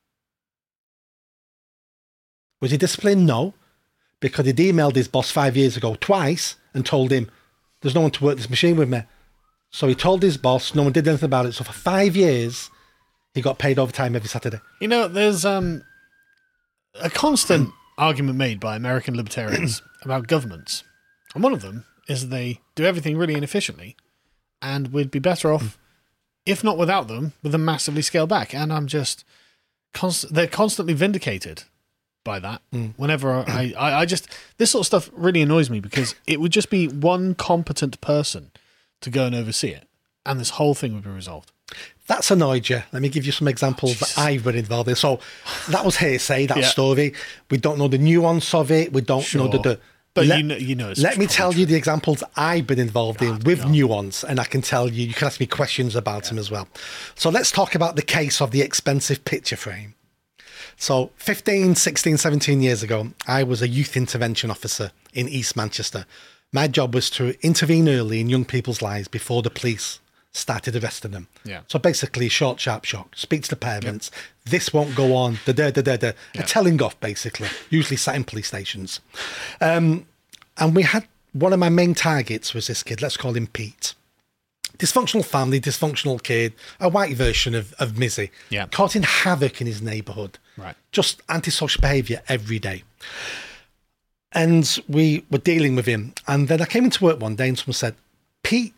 Was he disciplined? No, because he'd emailed his boss five years ago twice and told him, there's no one to work this machine with me. So he told his boss, no one did anything about it. So for five years, he got paid overtime every Saturday. You know, there's um, a constant argument made by American libertarians about governments. And one of them is they do everything really inefficiently, and we'd be better off, if not without them, with them massively scaled back. And I'm just, const- they're constantly vindicated by that. Mm. Whenever I, I, I just, this sort of stuff really annoys me because it would just be one competent person to go and oversee it, and this whole thing would be resolved. That's annoyed you. Let me give you some examples oh, that I've been involved in. So that was hearsay, that yeah. story. We don't know the nuance of it. We don't sure. know the... the But let, you know, you know it's let me tell true. you the examples I've been involved God, in with God. nuance, and I can tell you, you can ask me questions about yeah. them as well. So let's talk about the case of the expensive picture frame. So fifteen, sixteen, seventeen years ago, I was a youth intervention officer in East Manchester. My job was to intervene early in young people's lives before the police started arresting them. Yeah. So basically, short, sharp shock. Speak to the parents. Yep. This won't go on. Da da da da da. A telling off, basically. Usually sat in police stations. Um, and we had one of my main targets was this kid. Let's call him Pete. Dysfunctional family, dysfunctional kid, a white version of of Mizzy. Yeah. Causing havoc in his neighbourhood. Right. Just antisocial behaviour every day. And we were dealing with him. And then I came into work one day and someone said, Pete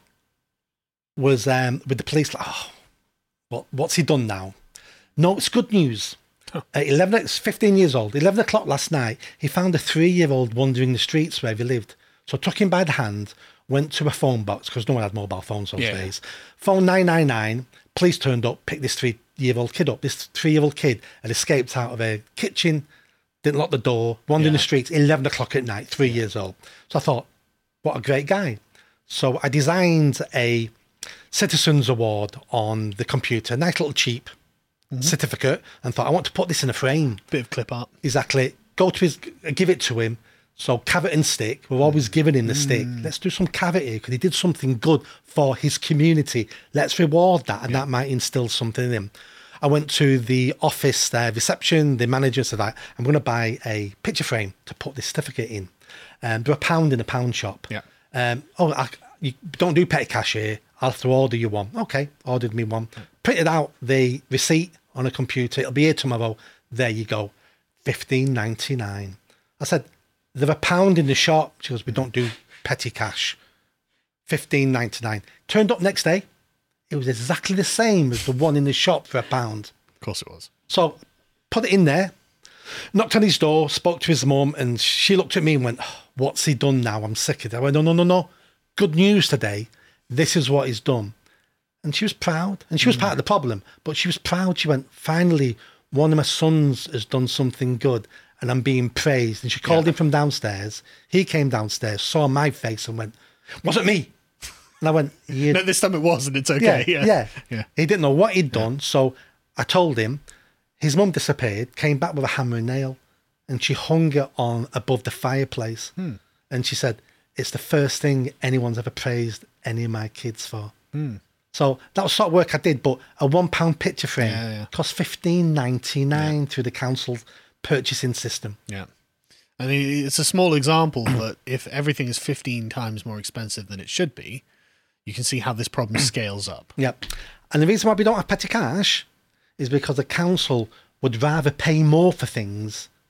was um, with the police, like, oh, what, what's he done now? No, it's good news. Huh. At eleven, it's fifteen years old, eleven o'clock last night, he found a three-year-old wandering the streets where he lived. So took him by the hand, went to a phone box, because no one had mobile phones those yeah. days. Phone nine nine nine, police turned up, picked this three-year-old kid up. This three-year-old kid had escaped out of a kitchen, didn't lock the door, wandering yeah. the streets, eleven o'clock at night, three yeah. years old. So I thought, what a great guy. So I designed a Citizens Award on the computer, nice little cheap mm-hmm. certificate, and thought, I want to put this in a frame. Bit of clip art. Exactly. Go to his, give it to him. So carrot and stick, we're always giving him the mm. stick. Let's do some carrot here because he did something good for his community. Let's reward that, and yeah. that might instill something in him. I went to the office uh, reception, the manager said, I'm going to buy a picture frame to put this certificate in. Um, they're a pound in a pound shop. Yeah. Um, oh, I, you don't do petty cash here. I'll have to order you one. Okay, ordered me one. Printed out the receipt on a computer. It'll be here tomorrow. There you go. fifteen ninety-nine. I said, they're a pound in the shop. She goes, we don't do petty cash. fifteen ninety-nine. Turned up next day. It was exactly the same as the one in the shop for a pound. Of course it was. So put it in there. Knocked on his door, spoke to his mum, and she looked at me and went, oh, what's he done now? I'm sick of it. I went, no, no, no, no. Good news today. This is what he's done. And she was proud. And she was mm. part of the problem. But she was proud. She went, finally, one of my sons has done something good and I'm being praised. And she called yeah. him from downstairs. He came downstairs, saw my face and went, wasn't me. And I went, no, this time it wasn't. It's okay. Yeah, yeah. yeah. yeah. He didn't know what he'd done. Yeah. So I told him. His mum disappeared, came back with a hammer and nail, and she hung it on above the fireplace. Hmm. And she said, it's the first thing anyone's ever praised any of my kids for. Hmm. So that was sort of work I did, but a one pound picture frame yeah, yeah. cost fifteen ninety-nine yeah. through the council's purchasing system. Yeah. I mean, it's a small example, but if everything is fifteen times more expensive than it should be, you can see how this problem scales up. Yep. And the reason why we don't have petty cash is because the council would rather pay more for things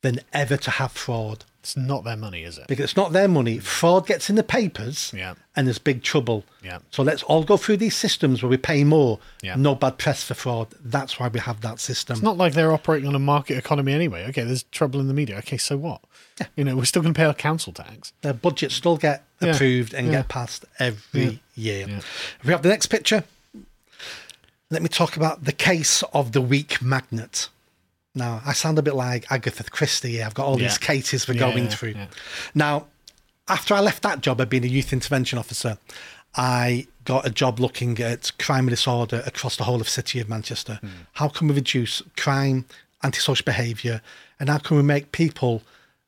than ever to have fraud. It's not their money, is it? Because it's not their money. Fraud gets in the papers, Yeah. and there's big trouble. Yeah. So let's all go through these systems where we pay more. Yeah. No bad press for fraud. That's why we have that system. It's not like they're operating on a market economy anyway. Okay, there's trouble in the media. Okay, so what? Yeah. You know, we're still going to pay our council tax. Their budgets still get Yeah. approved and Yeah. get passed every year. Yeah. If we have the next picture, let me talk about the case of the weak magnet. Now, I sound a bit like Agatha Christie here. I've got all Yeah. these cases we're Yeah, going yeah, through. yeah. Now, after I left that job of being a youth intervention officer, I got a job looking at crime and disorder across the whole of the city of Manchester. Mm. How can we reduce crime, antisocial behaviour, and how can we make people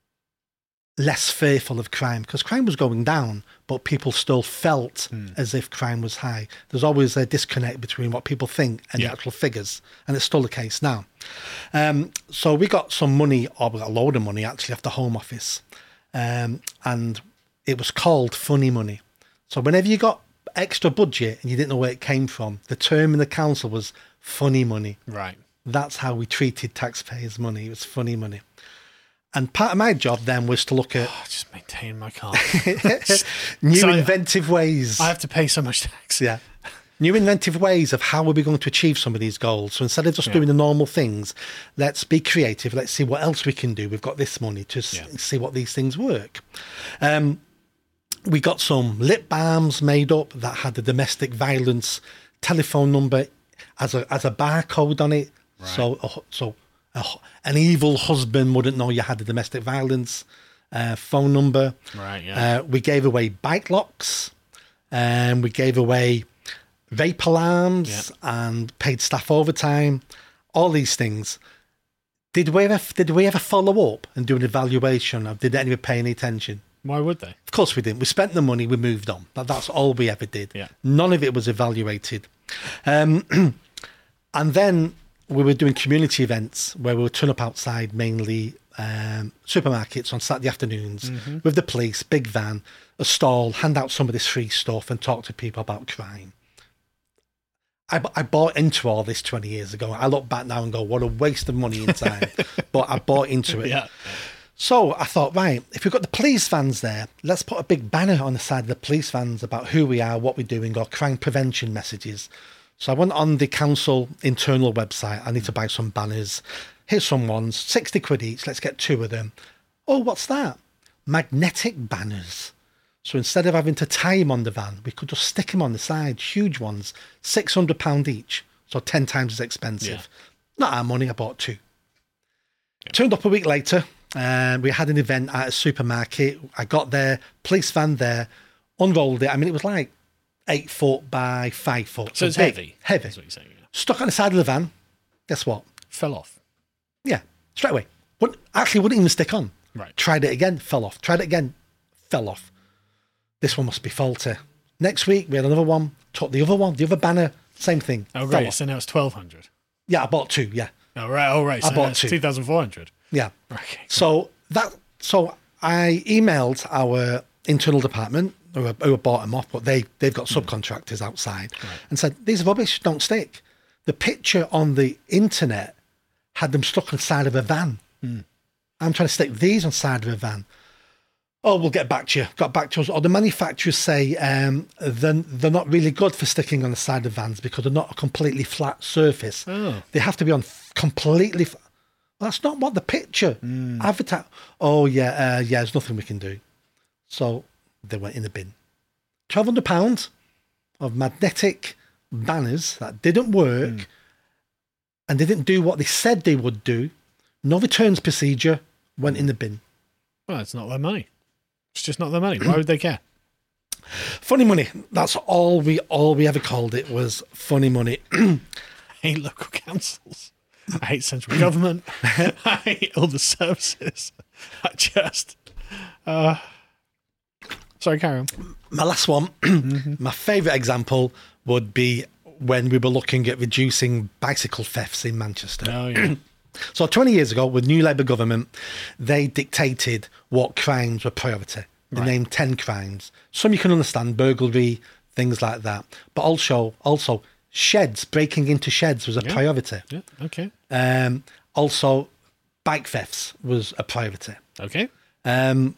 less fearful of crime? Because crime was going down, but people still felt Mm. as if crime was high. There's always a disconnect between what people think and Yeah. the actual figures, and it's still the case now. Um, so we got some money, or we got a load of money actually off the Home Office, um, and it was called funny money. So whenever you got extra budget and you didn't know where it came from, the term in the council was funny money. Right. That's how we treated taxpayers' money. It was funny money. And part of my job then was to look at Oh, just maintain my car. new So I- inventive ways. I have to pay so much tax. Yeah. New inventive ways of how are we going to achieve some of these goals. So instead of just Yeah. doing the normal things, let's be creative. Let's see what else we can do. We've got this money to s- Yeah. see what these things work. Um, we got some lip balms made up that had the domestic violence telephone number as a as a barcode on it. So a hu- so a, hu- an evil husband wouldn't know you had the domestic violence uh, phone number. Right, yeah. Uh, we gave away bike locks, and we gave away vape alarms and paid staff overtime. All these things. Did we ever did we ever follow up and do an evaluation of did anyone pay any attention? Why would they? Of course we didn't. We spent the money, we moved on. That, that's all we ever did. Yeah. None of it was evaluated. Um, and then we were doing community events where we would turn up outside mainly um, supermarkets on Saturday afternoons with the police, big van, a stall, hand out some of this free stuff and talk to people about crime. I, I bought into all this twenty years ago. I look back now and go, what a waste of money and time. But I bought into it. Yeah. So I thought, right, if we've got the police vans there, let's put a big banner on the side of the police vans about who we are, what we're doing, or crime prevention messages. So I went on the council internal website. I need to buy some banners. Here's some ones, sixty quid each. Let's get two of them. Oh, what's that? Magnetic banners. So instead of having to tie them on the van, we could just stick them on the side, huge ones, six hundred pounds each. So ten times as expensive. Yeah. Not our money, I bought two. Turned up a week later. Uh, we had an event at a supermarket. I got there, police van there, unrolled it. I mean, it was like eight foot by five foot. So it's big, heavy. Heavy. That's what you're saying. Yeah. Stuck on the side of the van. Guess what? Fell off. Yeah, straight away. Wouldn't, actually, wouldn't even stick on. Right. Tried it again, fell off. Tried it again, fell off. This one must be faulty. Next week, we had another one. Took the other one, the other banner, same thing. Oh, fell great. off. So now it's twelve hundred. Yeah, I bought two. Yeah, Oh, right. Oh, right. So I bought now it's two. two thousand four hundred. yeah. Okay. So that so I emailed our internal department who, who bought them off, but they they've got subcontractors outside, and said these are rubbish, don't stick. The picture on the internet had them stuck on the side of a van. I'm trying to stick these on the side of a van. Oh, we'll get back to you. Got back to us. Or the manufacturers say um, they're, they're not really good for sticking on the side of vans because they're not a completely flat surface. Oh. They have to be on completely. F- well, that's not what the picture advertise. Oh yeah, uh, yeah. There's nothing we can do. So they went in the bin. Twelve hundred pounds of magnetic banners that didn't work, and they didn't do what they said they would do. No returns procedure. Went in the bin. Well, it's not their money. It's just not their money. Why would they care? Funny money. That's all we all we ever called it was funny money. I hate local councils. I hate central government. I hate all the services. I just. Uh, sorry, carry on. My last one, my favourite example would be when we were looking at reducing bicycle thefts in Manchester. Oh, yeah. So twenty years ago, with new Labour government, they dictated what crimes were priority. They Right. named ten crimes. Some you can understand, burglary, things like that. But also, also sheds, breaking into sheds was a Yeah. priority. Yeah, okay. Um, also, bike thefts was a priority. Okay. Um,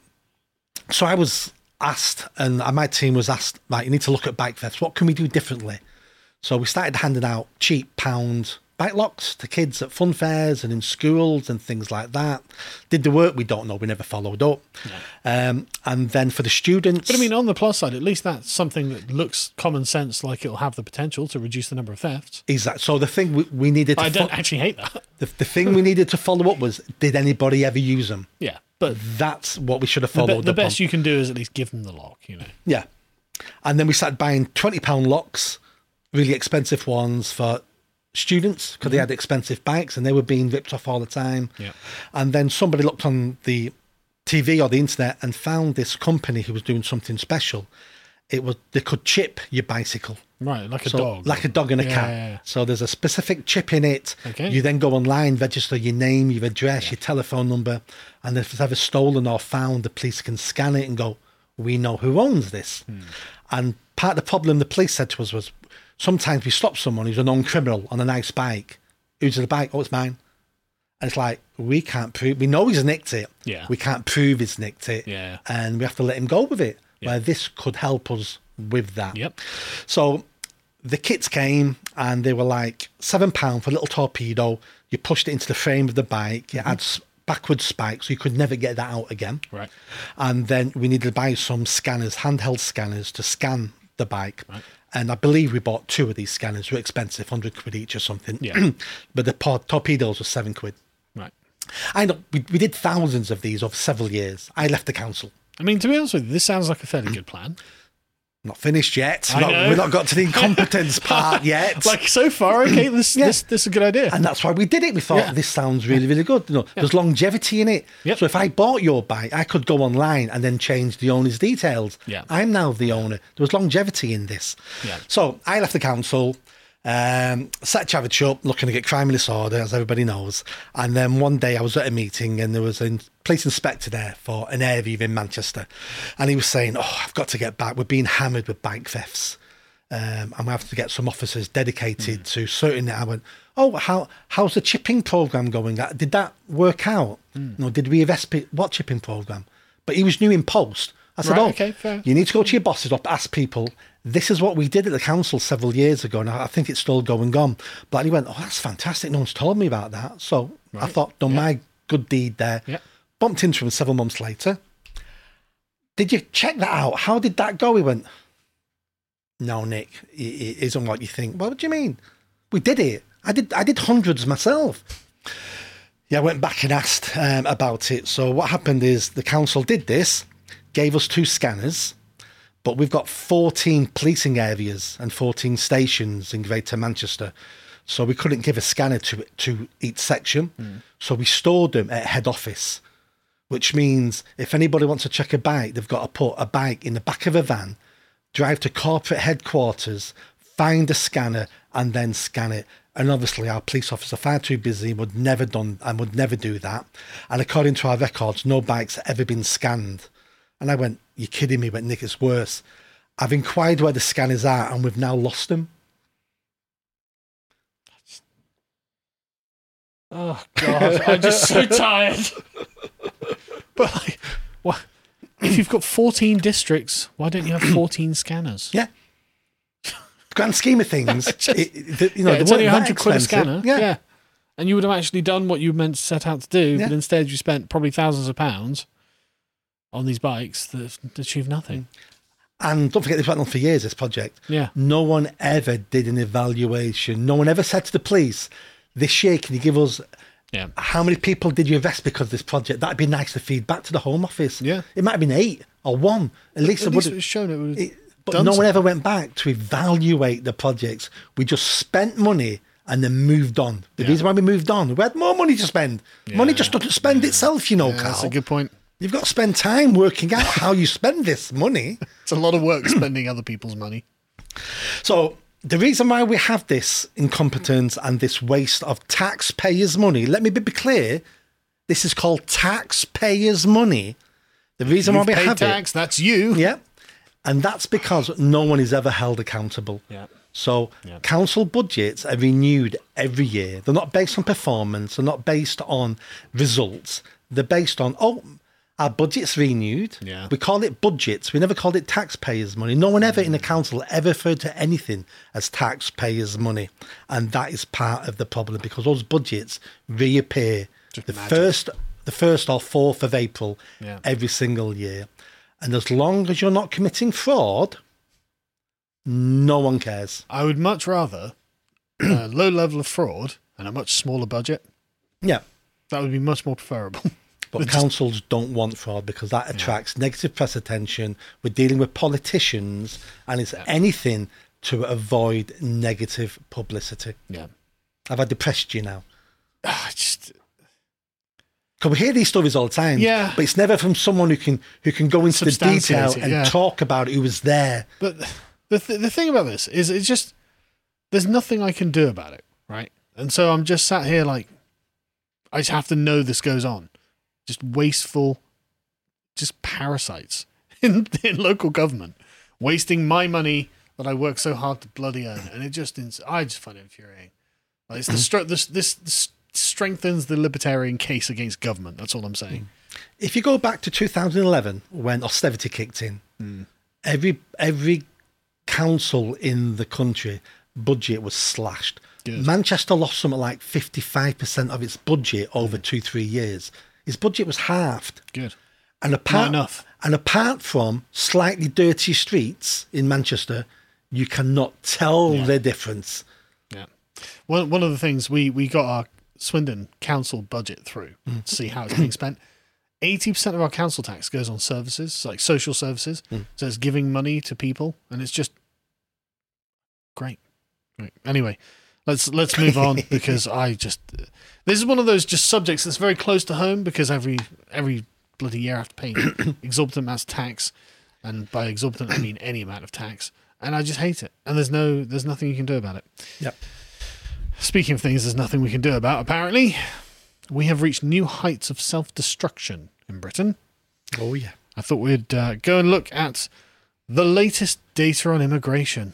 so I was asked, and my team was asked, right, you need to look at bike thefts. What can we do differently? So we started handing out cheap pound bike locks to kids at fun fairs and in schools and things like that. Did the work? We don't know. We never followed up. No. Um, and then for the students... But I mean, on the plus side, at least that's something that looks common sense, like it'll have the potential to reduce the number of thefts. Exactly. So the thing we, we needed to... I don't fo- actually hate that. The, the thing we needed to follow up was, did anybody ever use them? Yeah. But that's what we should have followed the, be- the up best on. You can do is at least give them the lock, you know. Yeah. And then we started buying twenty pound locks, really expensive ones for students because mm-hmm. they had expensive bikes and they were being ripped off all the time. Yeah. And then somebody looked on the T V or the internet and found this company who was doing something special. It was they could chip your bicycle. Right, like a so, dog. Like a dog and a yeah, cat. Yeah, yeah. So there's a specific chip in it. Okay. You then go online, register your name, your address, yeah. your telephone number, and if it's ever stolen or found, the police can scan it and go, we know who owns this. Hmm. And part of the problem the police said to us was, sometimes we stop someone who's a known criminal on a nice bike. Who's the bike? Oh, it's mine. And it's like, we can't prove, we know he's nicked it. Yeah. We can't prove he's nicked it. Yeah. And we have to let him go with it. Yeah. Where this could help us with that. Yep. So the kits came and they were like seven pounds for a little torpedo. You pushed it into the frame of the bike. It mm-hmm. had backward spikes, so you could never get that out again. Right. And then we needed to buy some scanners, handheld scanners, to scan the bike. Right. And I believe we bought two of these scanners. They were expensive, one hundred quid each or something. Yeah. But the por- torpedoes were seven quid. Right. I know, we, we did thousands of these over several years. I left the council. I mean, to be honest with you, this sounds like a fairly good plan. Not finished yet. I Not, know. We've not got to the incompetence part yet. Like, so far, okay, this, yeah. this this is a good idea. And that's why we did it. We thought, yeah. this sounds really, really good. You know, yeah. There's longevity in it. Yep. So if I bought your bike, I could go online and then change the owner's details. Yeah. I'm now the owner. There was longevity in this. Yeah. So I left the council, um, sat Chadwick up, looking to get crime and disorder, as everybody knows. And then one day I was at a meeting and there was a police inspector there for an area in Manchester. And he was saying, oh, I've got to get back. We're being hammered with bike thefts. Um, and we have to get some officers dedicated mm. to sorting it. I went, oh, how how's the chipping program going? Did that work out? Mm. You know, did we arrest pe- what chipping program? But he was new in post. I said, right, oh, okay, fair. You need to go to your bosses up, ask people. This is what we did at the council several years ago, and I think it's still going on. But he went, oh, that's fantastic. No one's told me about that. So right. I thought, done yeah. my good deed there. Yeah. Bumped into him several months later. Did you check that out? How did that go? He went, no, Nick, it isn't what you think. Well, what do you mean? We did it. I did I did hundreds myself. Yeah, I went back and asked um, about it. So what happened is the council did this, gave us two scanners, but we've got fourteen policing areas and fourteen stations in Greater Manchester. So we couldn't give a scanner to to each section. Mm. So we stored them at head office, which means if anybody wants to check a bike, they've got to put a bike in the back of a van, drive to corporate headquarters, find a scanner, and then scan it. And obviously our police officer, far too busy, would never done and would never do that. And according to our records, no bikes have ever been scanned. And I went, you're kidding me? He went, Nick, it's worse. I've inquired where the scanners are and we've now lost them. Oh, God, I'm just so tired. But like, what? If you've got fourteen districts, why don't you have fourteen scanners? Yeah. Grand scheme of things, just, it, the, you know, yeah, they it's only weren't one hundred quid a scanner. Yeah. yeah. And you would have actually done what you meant to set out to do, yeah. but instead you spent probably thousands of pounds on these bikes that achieve nothing. And don't forget, this went on for years, this project. Yeah. No one ever did an evaluation. No one ever said to the police, this year, can you give us yeah. how many people did you arrest because of this project? That'd be nice to feed back to the Home Office. Yeah. It might have been eight or one. At least At it least would it was shown it was it, But done no one something. ever went back to evaluate the projects. We just spent money and then moved on. The Yeah. reason why we moved on, we had more money to spend. Yeah. Money just doesn't spend Yeah. itself, you know, Yeah, Carl. that's a good point. You've got to spend time working out how you spend this money. It's a lot of work spending other people's money. So the reason why we have this incompetence and this waste of taxpayers' money, let me be clear, this is called taxpayers' money. The reason You've why we paid have tax, it, that's you. yeah, and that's because no one is ever held accountable. Yeah. So Yeah. council budgets are renewed every year. They're not based on performance. They're not based on results. They're based on, oh, our budget's renewed. Yeah. We call it budgets. We never called it taxpayers' money. No one ever in the council ever referred to anything as taxpayers' money. And that is part of the problem, because those budgets reappear Just the magic. first the first or fourth of April Yeah. every single year. And as long as you're not committing fraud, no one cares. I would much rather a low level of fraud and a much smaller budget. Yeah. That would be much more preferable. But councils don't want fraud because that attracts negative press attention. We're dealing with politicians, and it's anything to avoid negative publicity. Yeah. Have I depressed you now? Ah, just Because we hear these stories all the time. Yeah. But it's never from someone who can who can go into the Substantiate detail it, and yeah. talk about it, who was there. But the th- the thing about this is, it's just there's nothing I can do about it, right? And so I'm just sat here like, I just have to know this goes on. Just wasteful, just parasites in, in local government, wasting my money that I work so hard to bloody earn, and it just ins- I just find it infuriating. Like, it's the str- this, this this strengthens the libertarian case against government. That's all I'm saying. If you go back to two thousand eleven, when austerity kicked in, Mm. every every council in the country budget was slashed. Good. Manchester lost something like fifty-five percent of its budget over two, three years. His budget was halved. Good. And apart, enough. and apart from slightly dirty streets in Manchester, you cannot tell Yeah. the difference. Yeah. One one of the things we we got our Swindon council budget through to see how it's being spent. eighty percent of our council tax goes on services, like social services. So it's giving money to people, and it's just great. Right. Anyway, let's let's move on because I just this is one of those just subjects that's very close to home, because every every bloody year I have to pay exorbitant amounts of tax, and by exorbitant I mean any amount of tax, and I just hate it. And there's no there's nothing you can do about it. Yep. Speaking of things there's nothing we can do about, apparently, we have reached new heights of self-destruction in Britain. Oh, yeah. I thought we'd uh, go and look at the latest data on immigration.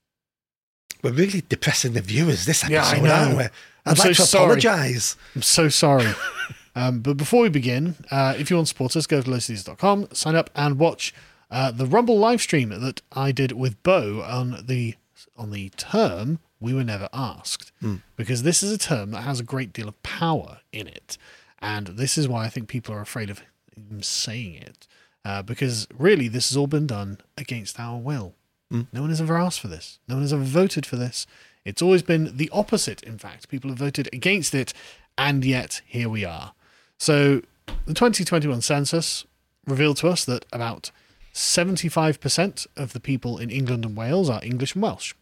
We're really depressing the viewers this episode, Yeah, I know. aren't we? I'm I'd so like to sorry. apologise. I'm so sorry. um, but before we begin, uh, if you want to support us, go to low cities dot com, sign up and watch uh, the Rumble live stream that I did with Bo on the on the term We Were Never Asked. Because this is a term that has a great deal of power in it. And this is why I think people are afraid of even saying it. Uh, because really, this has all been done against our will. No one has ever asked for this. No one has ever voted for this. It's always been the opposite, in fact. People have voted against it, and yet here we are. So the twenty twenty-one census revealed to us that about seventy-five percent of the people in England and Wales are English and Welsh.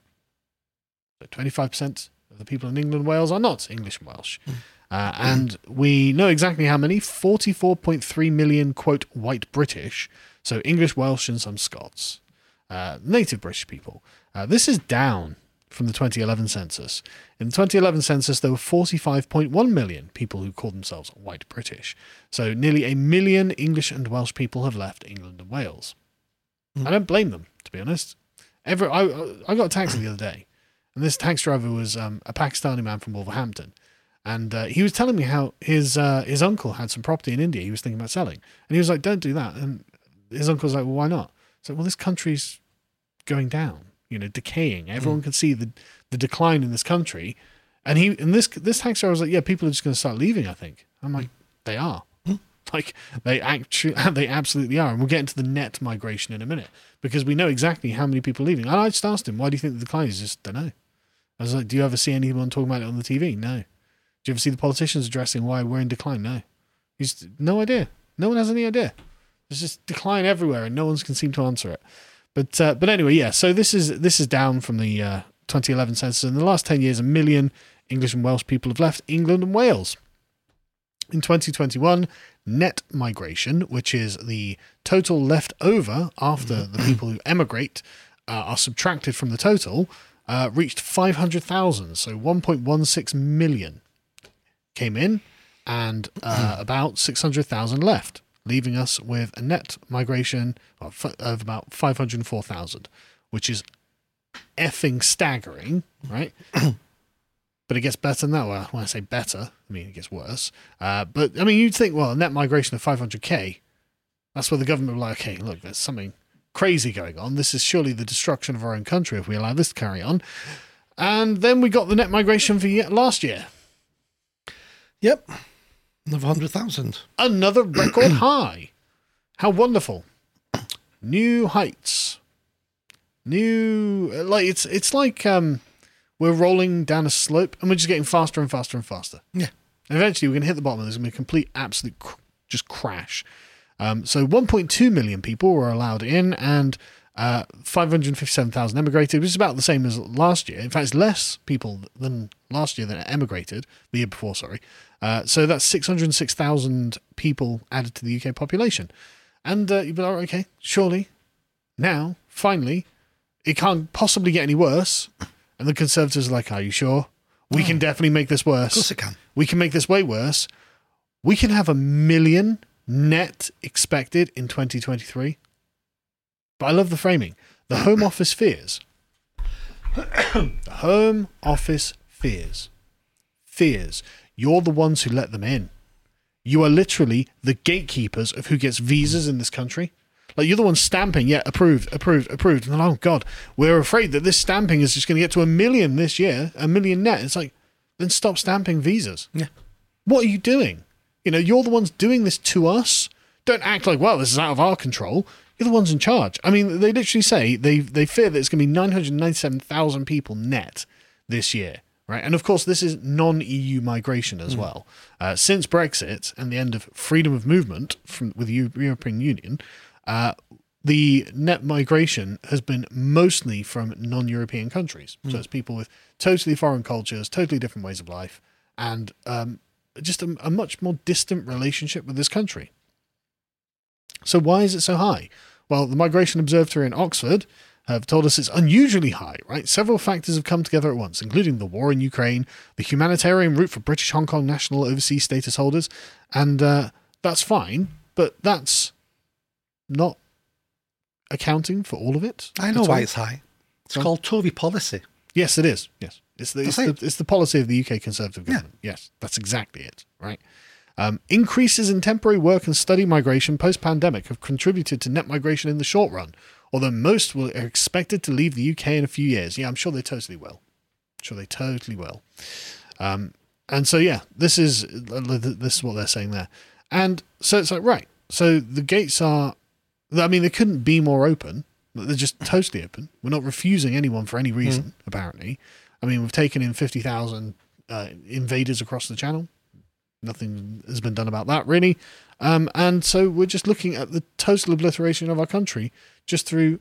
So twenty-five percent of the people in England and Wales are not English and Welsh. Uh, and we know exactly how many, forty-four point three million, quote, white British, so English, Welsh, and some Scots. Uh, native British people. Uh, this is down from the twenty eleven census. In the twenty eleven census, there were forty-five point one million people who called themselves white British. So nearly a million English and Welsh people have left England and Wales. I don't blame them, to be honest. Every, I, I got a taxi the other day, and this taxi driver was um, a Pakistani man from Wolverhampton. And uh, he was telling me how his uh, his uncle had some property in India he was thinking about selling. And he was like, don't do that. And his uncle was like, well, why not? So, well, this country's going down, you know, decaying. Everyone mm. can see the, the decline in this country. And he, and this, this taxi driver was like, yeah, people are just going to start leaving, I think. I'm like, they are. Mm. Like, they actually, they absolutely are. And we'll get into the net migration in a minute, because we know exactly how many people are leaving. And I just asked him, why do you think the decline is? He just don't know. I was like, do you ever see anyone talking about it on the T V? No. Do you ever see the politicians addressing why we're in decline? No. He's no idea. No one has any idea. There's just decline everywhere, and no one can seem to answer it. But uh, but anyway, yeah. So this is this is down from the uh, twenty eleven census. In the last ten years, a million English and Welsh people have left England and Wales. In twenty twenty-one, net migration, which is the total left over after the people who emigrate uh, are subtracted from the total, uh, reached five hundred thousand. So one point one six million came in, and uh, about six hundred thousand left, leaving us with a net migration of, of about five hundred four thousand, which is effing staggering, right? But it gets better than that. Well, when I say better, I mean it gets worse. Uh, but, I mean, you'd think, well, a net migration of five hundred K, that's where the government will be like, okay, look, there's something crazy going on. This is surely the destruction of our own country if we allow this to carry on. And then we got the net migration for last year. Yep. Another one hundred thousand. Another record high. How wonderful. New heights. New, like, it's it's like um, we're rolling down a slope and we're just getting faster and faster and faster. Yeah. And eventually we're going to hit the bottom and there's going to be a complete, absolute cr- just crash. Um, so one point two million people were allowed in and uh, five hundred fifty-seven thousand emigrated, which is about the same as last year. In fact, it's less people than last year that emigrated, the year before, sorry. Uh, so that's six hundred six thousand people added to the U K population. And uh, you'd be like, okay, surely now, finally, it can't possibly get any worse. And the Conservatives are like, are you sure? We oh, can definitely make this worse. Of course it can. We can make this way worse. We can have a million net expected in twenty twenty-three. But I love the framing. The Home Office fears. The Home Office fears. Fears. You're the ones who let them in. You are literally the gatekeepers of who gets visas in this country. Like, you're the one stamping, yeah, approved, approved, approved. And then, oh, God, we're afraid that this stamping is just going to get to a million this year, a million net. It's like, then stop stamping visas. Yeah. What are you doing? You know, you're the ones doing this to us. Don't act like, well, this is out of our control. You're the ones in charge. I mean, they literally say they they fear that it's going to be nine hundred ninety-seven thousand people net this year, right? And of course, this is non-E U migration as mm. well. Uh, since Brexit and the end of freedom of movement from with the European Union, uh, the net migration has been mostly from non-European countries. Mm. So it's people with totally foreign cultures, totally different ways of life, and um, just a, a much more distant relationship with this country. So why is it so high? Well, the Migration Observatory in Oxford have told us it's unusually high, right? Several factors have come together at once, including the war in Ukraine, the humanitarian route for British Hong Kong national overseas status holders, and uh, that's fine, but that's not accounting for all of it. I know why it's high. It's so, called Tory policy. Yes, it is. Yes, it's the, it's, the, it's the policy of the U K Conservative government. Yeah. Yes, that's exactly it, right? Um, increases in temporary work and study migration post-pandemic have contributed to net migration in the short run, although most will, are expected to leave the U K in a few years. Yeah, I'm sure they totally will. I'm sure they totally will. Um, and so, yeah, this is this is what they're saying there. And so it's like, right, so the gates are, I mean, they couldn't be more open. They're just totally open. We're not refusing anyone for any reason, mm. apparently. I mean, we've taken in fifty thousand uh, invaders across the channel. Nothing has been done about that, really. Um, and so we're just looking at the total obliteration of our country just through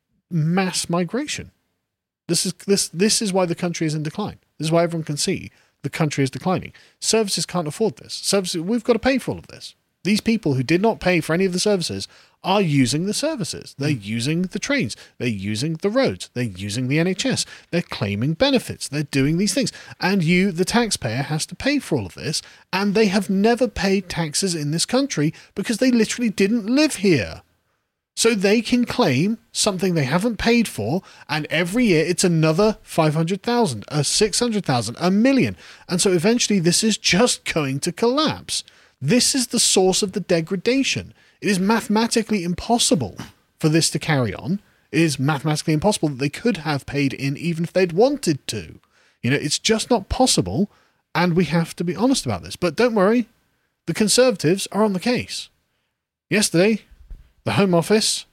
mass migration. This is this this is why the country is in decline. This is why everyone can see the country is declining. Services can't afford this. Services, we've got to pay for all of this. These people who did not pay for any of the services are using the services. They're mm. using the trains. They're using the roads. They're using the N H S. They're claiming benefits. They're doing these things. And you, the taxpayer, has to pay for all of this. And they have never paid taxes in this country because they literally didn't live here. So they can claim something they haven't paid for, and every year it's another five hundred thousand, a six hundred thousand, a million. And so eventually this is just going to collapse. This is the source of the degradation. It is mathematically impossible for this to carry on. It is mathematically impossible that they could have paid in even if they'd wanted to. You know, it's just not possible, and we have to be honest about this. But don't worry, the Conservatives are on the case. Yesterday, the Home Office,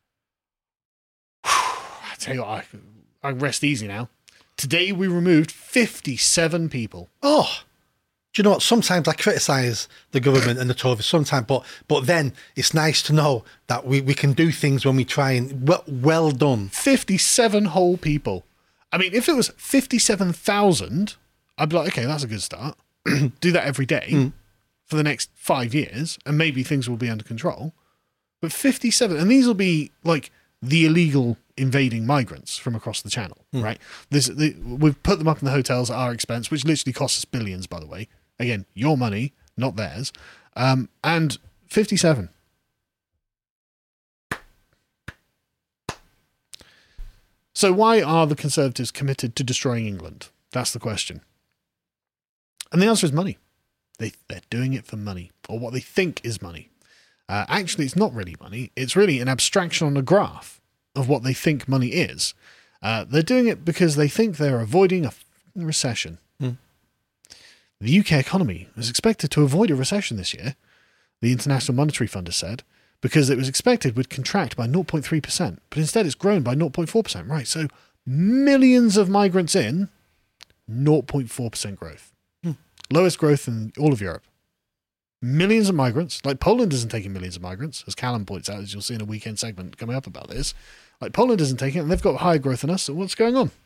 whew, I tell you what, I, I rest easy now. Today we removed fifty-seven people. Oh, do you know what? Sometimes I criticise the government and the Tories sometimes, but but then it's nice to know that we, we can do things when we try and, well, well done. fifty-seven whole people. I mean, if it was fifty-seven thousand, I'd be like, okay, that's a good start. Do that every day mm. for the next five years, and maybe things will be under control. But fifty-seven, and these will be like the illegal invading migrants from across the channel, mm. right? This the, we've put them up in the hotels at our expense, which literally costs us billions, by the way. Again, your money, not theirs. Um, and So why are the Conservatives committed to destroying England? That's the question. And the answer is money. They, they're doing it for money, or what they think is money. Uh, actually, it's not really money. It's really an abstraction on a graph of what they think money is. Uh, they're doing it because they think they're avoiding a recession. Hmm. The U K economy is expected to avoid a recession this year, the International Monetary Fund has said, because it was expected would contract by zero point three percent, but instead it's grown by zero point four percent. Right, so millions of migrants in, zero point four percent growth. Hmm. Lowest growth in all of Europe. Millions of migrants, like Poland isn't taking millions of migrants, as Callum points out, as you'll see in a weekend segment coming up about this. Like Poland isn't taking it, and they've got higher growth than us, so what's going on?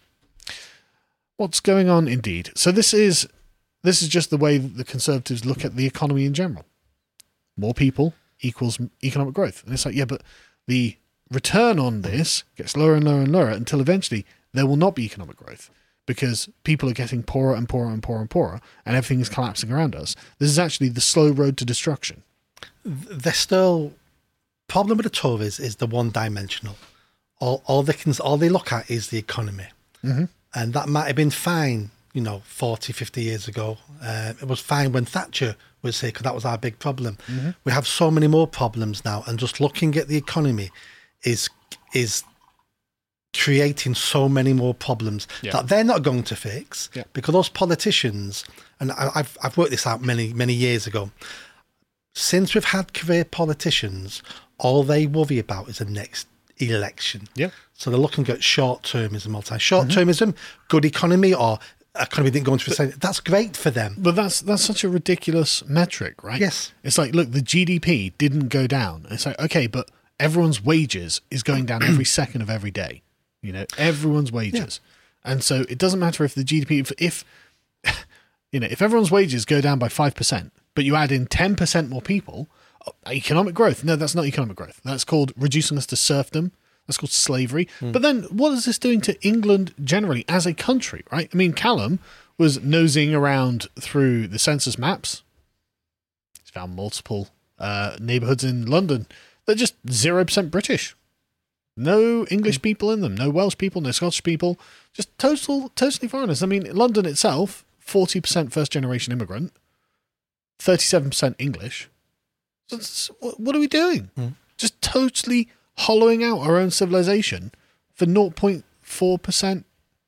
What's going on indeed? So this is this is just the way that the Conservatives look at the economy in general. More people equals economic growth. And it's like, yeah, but the return on this gets lower and lower and lower until eventually there will not be economic growth because people are getting poorer and poorer and poorer and poorer and everything is collapsing around us. This is actually the slow road to destruction. They're still... problem with the Tories is the one-dimensional. All, all they can, all they look at is the economy. Mm-hmm. And that might have been fine, you know, forty, fifty years ago. Uh, it was fine when Thatcher was here because that was our big problem. Mm-hmm. We have so many more problems now, and just looking at the economy is is creating so many more problems yeah. that they're not going to fix yeah. because those politicians, and I, I've I've worked this out many many years ago. Since we've had career politicians, all they worry about is the next election. Yeah. So they're looking at short-termism all the time. Short-termism, mm-hmm. good economy, or economy didn't go into recession. That's great for them. But that's that's such a ridiculous metric, right? Yes. It's like, look, the G D P didn't go down. It's like, okay, but everyone's wages is going down every second of every day. You know, everyone's wages. Yeah. And so it doesn't matter if the G D P, if, if you know, if everyone's wages go down by five percent, but you add in ten percent more people, economic growth. No, that's not economic growth. That's called reducing us to serfdom. That's called slavery. Mm. But then what is this doing to England generally as a country, right? I mean, Callum was nosing around through the census maps. He's found multiple uh, neighbourhoods in London that are just zero percent British. No English mm. people in them, no Welsh people, no Scottish people, just total, totally foreigners. I mean, London itself, forty percent first-generation immigrant, thirty-seven percent English. So what are we doing? Mm. Just totally hollowing out our own civilization for zero point four percent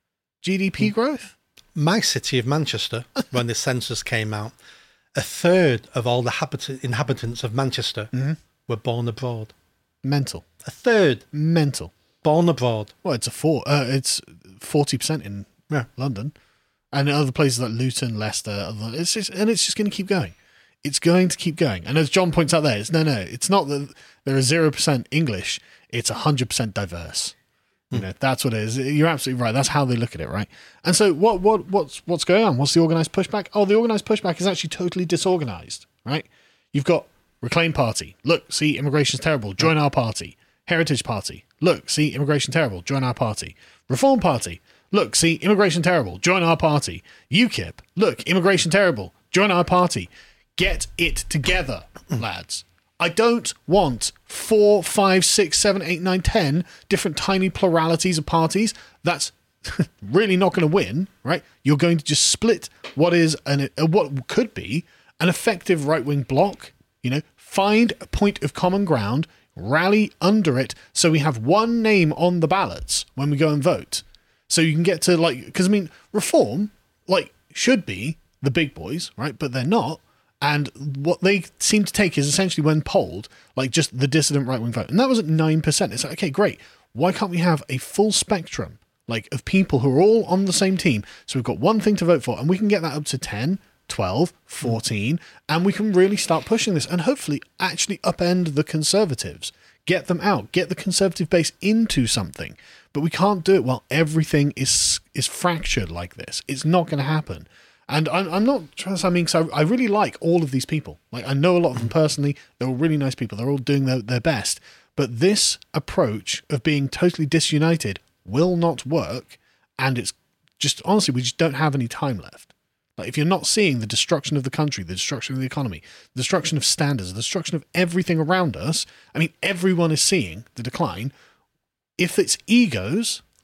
G D P mm. growth? My city of Manchester, when the census came out, a third of all the habit- inhabitants of Manchester mm-hmm. were born abroad. Mental. A third. Mental. Born abroad. Well, it's a four. Uh, it's forty percent in yeah. London, and other places like Luton, Leicester. It's just, and it's just going to keep going. It's going to keep going. And as John points out there, it's no, no, it's not that there are zero percent English. It's one hundred percent diverse. You know, that's what it is. You're absolutely right. That's how they look at it, right? And so what, what, what's, what's going on? What's the organised pushback? Oh, the organised pushback is actually totally disorganised, right? You've got Reclaim Party. Look, see, immigration's terrible. Join our party. Heritage Party. Look, see, immigration terrible. Join our party. Reform Party. Look, see, immigration terrible. Join our party. UKIP. Look, immigration terrible. Join our party. Get it together, lads. I don't want four, five, six, seven, eight, nine, ten different tiny pluralities of parties. That's really not going to win, right? You're going to just split what is an a, what could be an effective right-wing bloc. You know, find a point of common ground, rally under it, so we have one name on the ballots when we go and vote. So you can get to like, because I mean, reform like should be the big boys, right? But they're not. And what they seem to take is essentially, when polled, like just the dissident right-wing vote. And that was at nine percent. It's like, okay, great. Why can't we have a full spectrum like of people who are all on the same team? So we've got one thing to vote for, and we can get that up to ten, twelve, fourteen, and we can really start pushing this and hopefully actually upend the Conservatives. Get them out. Get the Conservative base into something. But we can't do it while everything is is fractured like this. It's not going to happen. And I'm, I'm not trying to say, I mean, so I really like all of these people. Like, I know a lot of them personally. They're all really nice people. They're all doing their, their best. But this approach of being totally disunited will not work. And it's just, honestly, we just don't have any time left. Like, if you're not seeing the destruction of the country, the destruction of the economy, the destruction of standards, the destruction of everything around us, I mean, everyone is seeing the decline. If it's egos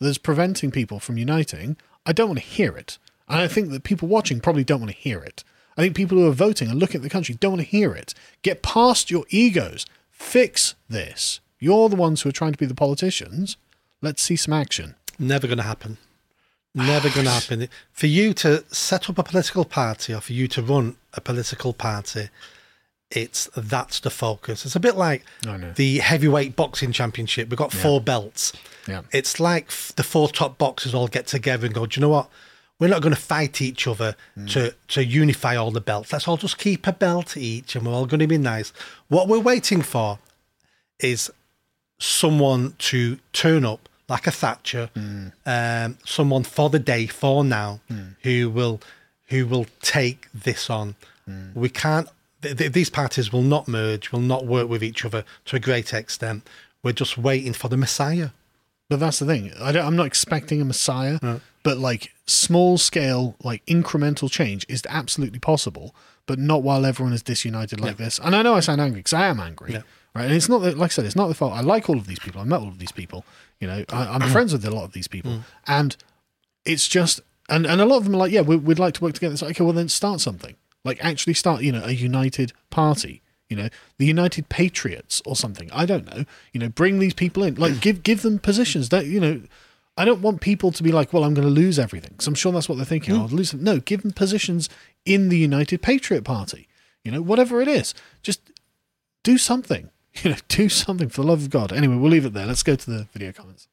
that's preventing people from uniting, I don't want to hear it. And I think that people watching probably don't want to hear it. I think people who are voting and looking at the country don't want to hear it. Get past your egos. Fix this. You're the ones who are trying to be the politicians. Let's see some action. Never going to happen. Never going to happen. For you to set up a political party or for you to run a political party, it's that's the focus. It's a bit like the heavyweight boxing championship. We've got four yeah. belts. Yeah. It's like f- the four top boxers all get together and go, do you know what? We're not going to fight each other mm. to, to unify all the belts. Let's all just keep a belt each and we're all going to be nice. What we're waiting for is someone to turn up like a Thatcher, mm. um, someone for the day, for now, mm. who will who will take this on. Mm. We can't, th- th- these parties will not merge, will not work with each other to a great extent. We're just waiting for the Messiah. But that's the thing. I don't, I'm not expecting a Messiah, no. but like small scale, like incremental change is absolutely possible, but not while everyone is disunited like yeah. this. And I know I sound angry because I am angry, yeah. right? And it's not that, like I said, it's not the fault. I like all of these people. I met all of these people. You know, I, I'm friends with a lot of these people, mm. and it's just, and, and a lot of them are like, yeah, we, we'd like to work together. It's like, okay, well then start something. Like actually start, you know, a united party. You know, the United Patriots or something. I don't know. You know, bring these people in. Like, give give them positions. That you know, I don't want people to be like, well, I'm going to lose everything. Because I'm sure that's what they're thinking. Mm. I'll lose them. No, give them positions in the United Patriot Party. You know, whatever it is, just do something. You know, do something for the love of God. Anyway, we'll leave it there. Let's go to the video comments.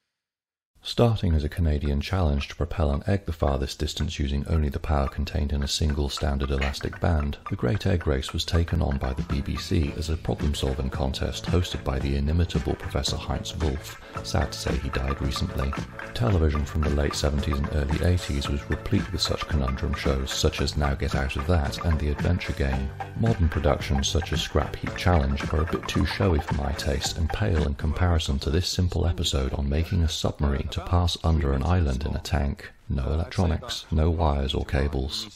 Starting as a Canadian challenge to propel an egg the farthest distance using only the power contained in a single standard elastic band, the Great Egg Race was taken on by the B B C as a problem-solving contest hosted by the inimitable Professor Heinz Wolff. Sad to say he died recently. Television from the late seventies and early eighties was replete with such conundrum shows such as Now Get Out of That and The Adventure Game. Modern productions such as Scrap Heap Challenge are a bit too showy for my taste and pale in comparison to this simple episode on making a submarine to pass under an island in a tank. No electronics, no wires or cables.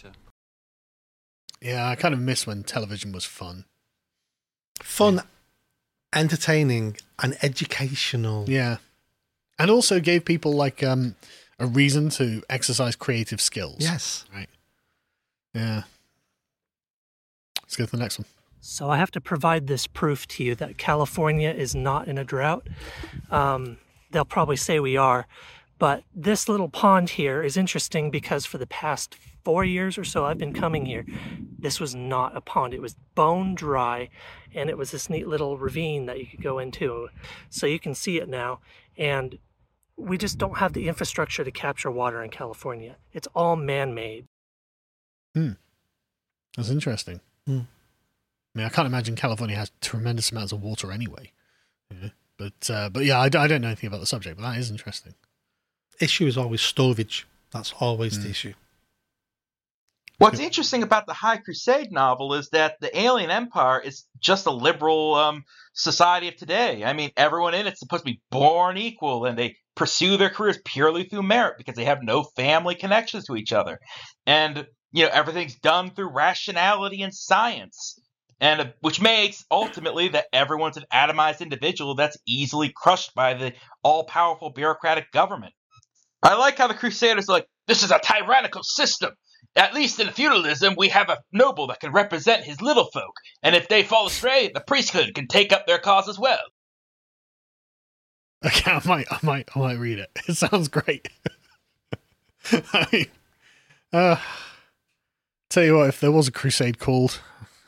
Yeah, I kind of miss when television was fun. Fun, entertaining, and educational. Yeah. And also gave people like um, a reason to exercise creative skills. Yes. Right. Yeah. Let's go to the next one. So I have to provide this proof to you that California is not in a drought. Um, they'll probably say we are, but this little pond here is interesting because for the past four years or so I've been coming here, this was not a pond. It was bone dry, and it was this neat little ravine that you could go into. So you can see it now, and we just don't have the infrastructure to capture water in California. It's all man-made. Hmm. That's interesting. Hmm. I mean, I can't imagine California has tremendous amounts of water anyway. Yeah. But uh, but yeah, I, I don't know anything about the subject, but that is interesting. Issue is always storage. That's always mm. the issue. What's interesting about the High Crusade novel is that the alien empire is just a liberal um, society of today. I mean, everyone in it's supposed to be born equal, and they pursue their careers purely through merit because they have no family connections to each other. And, you know, everything's done through rationality and science. And uh, which makes, ultimately, that everyone's an atomized individual that's easily crushed by the all-powerful bureaucratic government. I like how the Crusaders are like, this is a tyrannical system. At least in feudalism, we have a noble that can represent his little folk. And if they fall astray, the priesthood can take up their cause as well. Okay, I might, I might, I might read it. It sounds great. I mean, uh, tell you what, if there was a crusade called...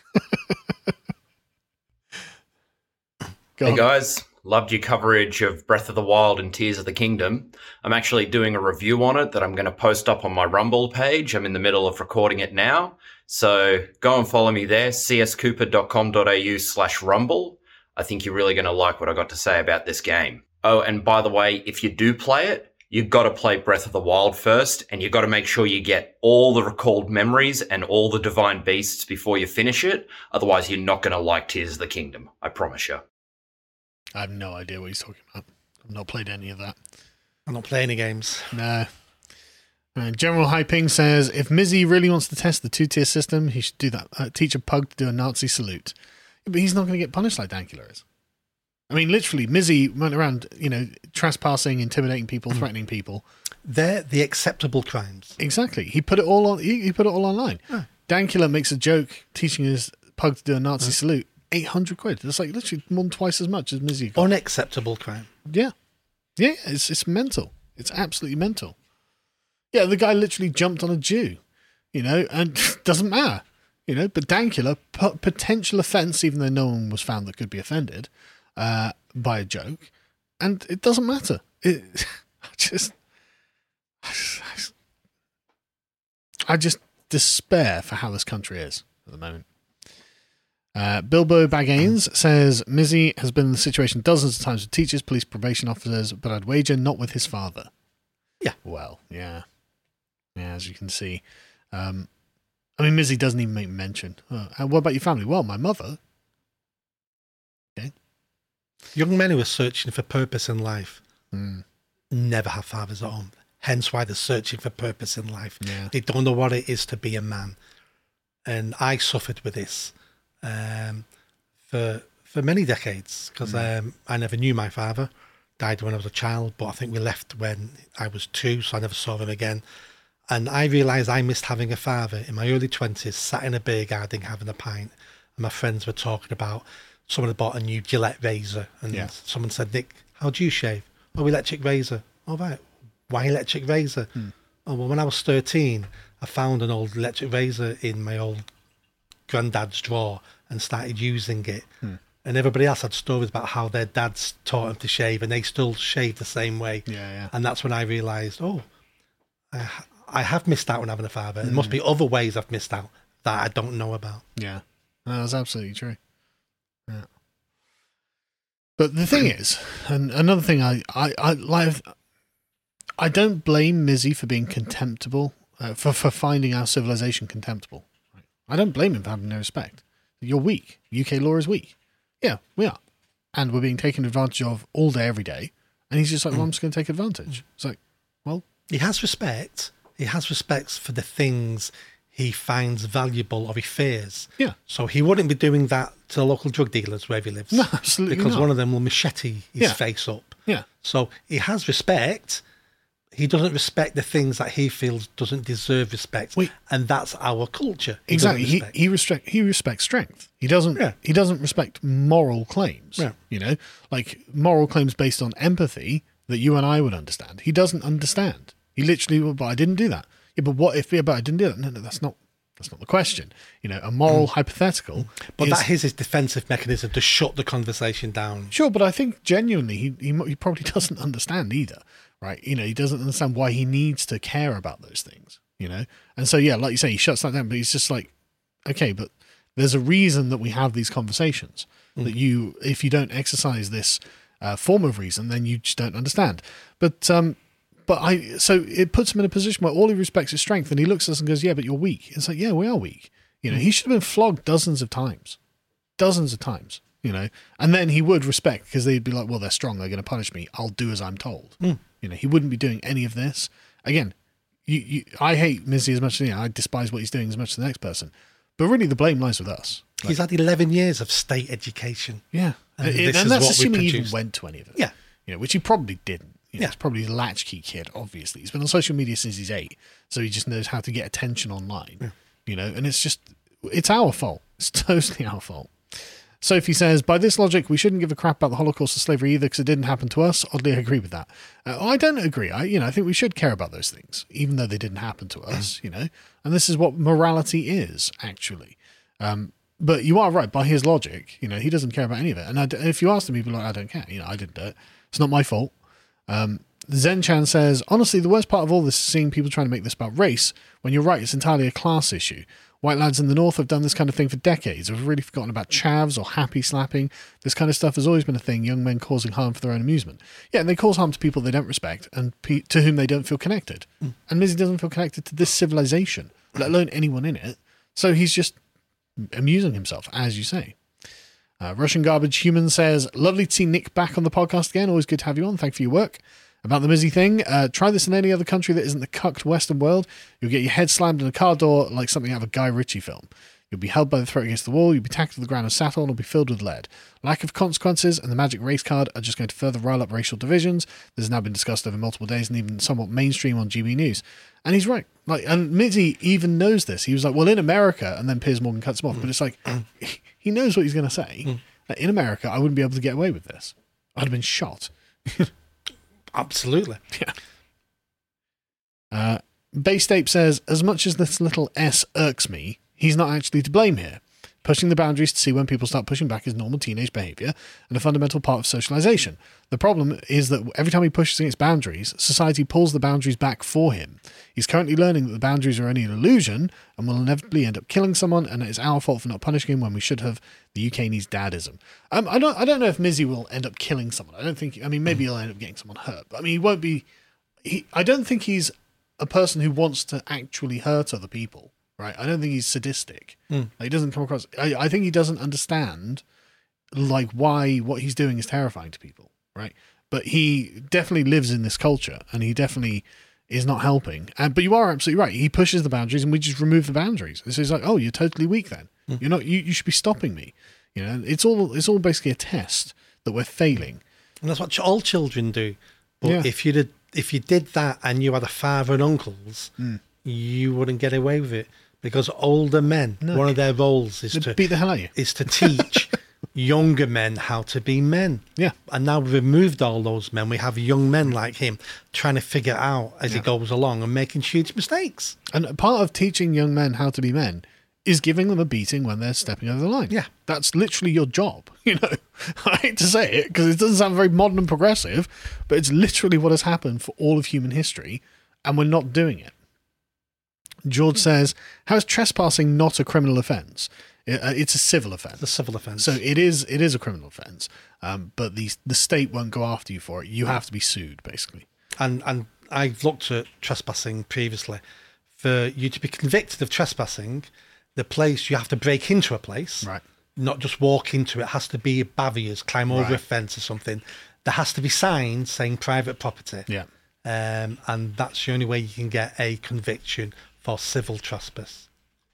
Hey guys, loved your coverage of Breath of the Wild and Tears of the Kingdom. I'm actually doing a review on it that I'm going to post up on my Rumble page. I'm in the middle of recording it now. So go and follow me there, c s cooper dot com dot a u slash rumble. I think you're really going to like what I got to say about this game. Oh, and by the way, if you do play it, you've got to play Breath of the Wild first, and you've got to make sure you get all the recalled memories and all the divine beasts before you finish it. Otherwise, you're not going to like Tears of the Kingdom. I promise you. I have no idea what he's talking about. I've not played any of that. I'm not playing any games. No. Uh, General Hyping says, if Mizzy really wants to test the two-tier system, he should do that. Uh, teach a pug to do a Nazi salute. Yeah, but he's not going to get punished like Dankula is. I mean, literally, Mizzy went around, you know, trespassing, intimidating people, threatening people. They're the acceptable crimes. Exactly. He put it all on. He, he put it all online. Oh. Dankula makes a joke teaching his pug to do a Nazi oh. salute. Eight hundred quid. That's like literally more than twice as much as Mizzy got. Unacceptable crime. Yeah, yeah. It's it's mental. It's absolutely mental. Yeah, the guy literally jumped on a Jew, you know, and doesn't matter, you know. But Dankula, p- potential offence, even though no one was found that could be offended uh, by a joke, and it doesn't matter. It I just. I just despair for how this country is at the moment. Uh, Bilbo Baggins says, Mizzy has been in the situation dozens of times with teachers, police, probation officers, but I'd wager not with his father. Yeah. Well, yeah. Yeah, as you can see. Um, I mean, Mizzy doesn't even make mention. Oh, and what about your family? Well, my mother. Okay. Young men who are searching for purpose in life mm. never have fathers at home. Hence why they're searching for purpose in life. Yeah. They don't know what it is to be a man. And I suffered with this um, for for many decades because mm. um, I never knew my father. Died when I was a child, but I think we left when I was two, so I never saw him again. And I realised I missed having a father in my early twenties, sat in a beer garden having a pint, and my friends were talking about someone had bought a new Gillette razor, and yeah. someone said, Nick, how do you shave? Oh, electric razor. Oh, right. Why electric razor? Hmm. Oh, well, when I was thirteen, I found an old electric razor in my old granddad's drawer and started using it. Hmm. And everybody else had stories about how their dads taught them to shave and they still shave the same way. Yeah, yeah. And that's when I realised, oh, I, I have missed out on having a father. There mm. must be other ways I've missed out that I don't know about. Yeah, no, that's absolutely true. Yeah. But the thing is, and another thing I, I, I like, I don't blame Mizzy for being contemptible, uh, for, for finding our civilization contemptible. I don't blame him for having no respect. You're weak. U K law is weak. Yeah, we are. And we're being taken advantage of all day, every day. And he's just like, well, I'm just going to take advantage. It's like, well... He has respect. He has respect for the things he finds valuable or he fears. Yeah. So he wouldn't be doing that to the local drug dealers wherever he lives. No, absolutely Because not. one of them will machete his yeah. face up. Yeah. So he has respect. He doesn't respect the things that he feels doesn't deserve respect, Wait. and that's our culture. He exactly. He he, respect, he respects strength. He doesn't. Yeah. He doesn't respect moral claims. Yeah. You know, like moral claims based on empathy that you and I would understand. He doesn't understand. He literally, well, but I didn't do that. Yeah, but what if? Yeah, but I didn't do that. No, no, that's not. That's not the question. You know, a moral mm. hypothetical. But is, that is his defensive mechanism to shut the conversation down. Sure, but I think genuinely he he, he probably doesn't understand either. Right, you know, he doesn't understand why he needs to care about those things, you know? And so, yeah, like you say, he shuts that down, but he's just like, okay, but there's a reason that we have these conversations, mm. that you, if you don't exercise this uh, form of reason, then you just don't understand. But, um, but I, so it puts him in a position where all he respects is strength, and he looks at us and goes, yeah, but you're weak. It's like, yeah, we are weak. You know, mm. he should have been flogged dozens of times, dozens of times, you know? And then he would respect, because they'd be like, well, they're strong, they're going to punish me, I'll do as I'm told. Mm. You know, he wouldn't be doing any of this. Again, you, you, I hate Mizzy as much as you know, I despise what he's doing as much as the next person. But really, the blame lies with us. Like, he's had eleven years of state education. Yeah. And, and, and that's assuming he even went to any of it. Yeah. You know, which he probably didn't. You know, yeah. He's probably a latchkey kid, obviously. He's been on social media since he's eight. So he just knows how to get attention online. Yeah. You know, and it's just, it's our fault. It's totally our fault. Sophie says, by this logic, we shouldn't give a crap about the Holocaust or slavery either because it didn't happen to us. Oddly, I agree with that. Uh, I don't agree. I, you know, I think we should care about those things, even though they didn't happen to us, you know. And this is what morality is, actually. Um, but you are right. By his logic, you know, he doesn't care about any of it. And I, if you ask him, he'd be like, I don't care. You know, I didn't do it. It's not my fault. Um, Zen-chan says, honestly, the worst part of all this is seeing people trying to make this about race, when you're right, it's entirely a class issue. White lads in the north have done this kind of thing for decades. We've really forgotten about chavs or happy slapping. This kind of stuff has always been a thing, young men causing harm for their own amusement. Yeah, and they cause harm to people they don't respect and pe- to whom they don't feel connected. Mm. And Mizzy doesn't feel connected to this civilization, let alone anyone in it. So he's just amusing himself, as you say. Uh, Russian Garbage Human says, lovely to see Nick back on the podcast again. Always good to have you on. Thank you for your work. About the Mizzy thing, uh, try this in any other country that isn't the cucked Western world. You'll get your head slammed in a car door like something out of a Guy Ritchie film. You'll be held by the throat against the wall, you'll be tackled to the ground and sat on, or be filled with lead. Lack of consequences and the magic race card are just going to further rile up racial divisions. This has now been discussed over multiple days and even somewhat mainstream on G B News. And he's right. Like, and Mitzi even knows this. He was like, well, in America, and then Piers Morgan cuts him off. Mm. But it's like, he knows what he's going to say. Mm. Like, in America, I wouldn't be able to get away with this. I'd have been shot. Absolutely. Yeah. Uh, Baystape says, as much as this little S irks me, he's not actually to blame here. Pushing the boundaries to see when people start pushing back is normal teenage behaviour and a fundamental part of socialisation. The problem is that every time he pushes against boundaries, society pulls the boundaries back for him. He's currently learning that the boundaries are only an illusion and will inevitably end up killing someone, and it's our fault for not punishing him when we should have. The U K needs dadism. Um, I don't I don't know if Mizzy will end up killing someone. I don't think... I mean, maybe he'll end up getting someone hurt. But I mean, he won't be... He, I don't think he's a person who wants to actually hurt other people. Right, I don't think he's sadistic. Mm. Like, he doesn't come across. I, I think he doesn't understand, like, why what he's doing is terrifying to people. Right, but he definitely lives in this culture, and he definitely is not helping. And but you are absolutely right. He pushes the boundaries, and we just remove the boundaries. So he's like, "Oh, you're totally weak. Then mm. you're not. You, you should be stopping me." You know, it's all it's all basically a test that we're failing. And that's what all children do. But Yeah. if you did if you did that and you had a father and uncles, Mm. you wouldn't get away with it. Because older men, No. one of their roles is They'd to beat the hell out of you. is to teach younger men how to be men. Yeah. And now we've removed all those men. We have young men like him trying to figure it out as Yeah. he goes along and making huge mistakes. And part of teaching young men how to be men is giving them a beating when they're stepping over the line. Yeah. That's literally your job. You know, I hate to say it because it doesn't sound very modern and progressive, but it's literally what has happened for all of human history, and we're not doing it. George says, how is trespassing not a criminal offence? It- uh, It's a civil offence. The civil offence. So it is it is a criminal offence, um, but the, the state won't go after you for it. You have to be sued, basically. And and I've looked at trespassing previously. For you to be convicted of trespassing, the place you have to break into a place, Right. not just walk into it. It has to be barriers, climb over Right. a fence or something. There has to be signs saying private property. Yeah. Um, and that's the only way you can get a conviction for civil trespass.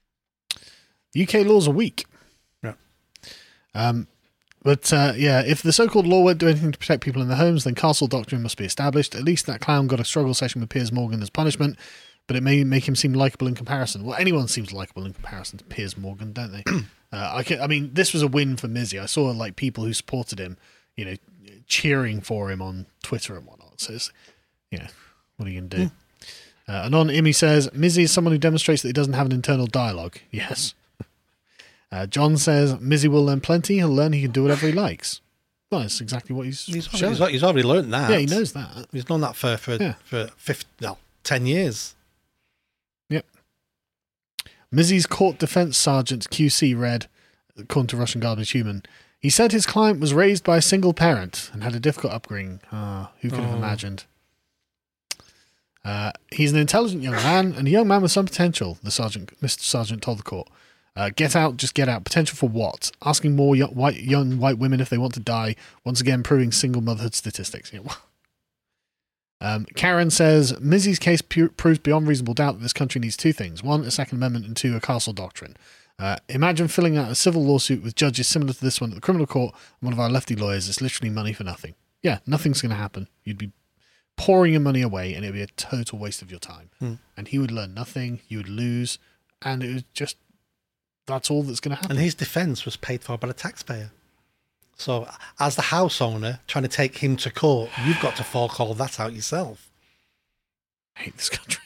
U K laws are weak. Yeah. Um, but uh, yeah, if the so-called law won't do anything to protect people in their homes, then castle doctrine must be established. At least that clown got a struggle session with Piers Morgan as punishment, but it may make him seem likeable in comparison. Well, anyone seems likeable in comparison to Piers Morgan, don't they? uh, I, can, I mean, this was a win for Mizzy. I saw like people who supported him, you know, cheering for him on Twitter and whatnot. So it's, you know, what are you going to do? Mm. Uh, Anon Imi says, Mizzy is someone who demonstrates that he doesn't have an internal dialogue. Yes. Uh, John says, Mizzy will learn plenty. He'll learn he can do whatever he likes. Well, that's exactly what he's He's shown. already, he's already learned that. Yeah, he knows that. He's known that for, for, Yeah. for fifty, no, ten years. Yep. Mizzy's court defense sergeant Q C read, according to Russian Garbage Human, he said his client was raised by a single parent and had a difficult upbringing. Ah, who could have Oh. imagined? Uh, he's an intelligent young man and a young man with some potential, the sergeant, Mister Sergeant told the court. Uh, get out, just get out. Potential for what? Asking more young white, young white women if they want to die. Once again, proving single motherhood statistics. Yeah, well. um, Karen says, Mizzy's case pu- proves beyond reasonable doubt that this country needs two things. One, a Second Amendment, and two, a castle doctrine. Uh, imagine filling out a civil lawsuit with judges similar to this one at the criminal court, and one of our lefty lawyers. It's literally money for nothing. Yeah, nothing's going to happen. You'd be pouring your money away, and it'd be a total waste of your time. Hmm. And he would learn nothing, you would lose, and it was just, that's all that's going to happen. And his defence was paid for by the taxpayer. So as the house owner trying to take him to court, you've got to fork all that out yourself. I hate this country.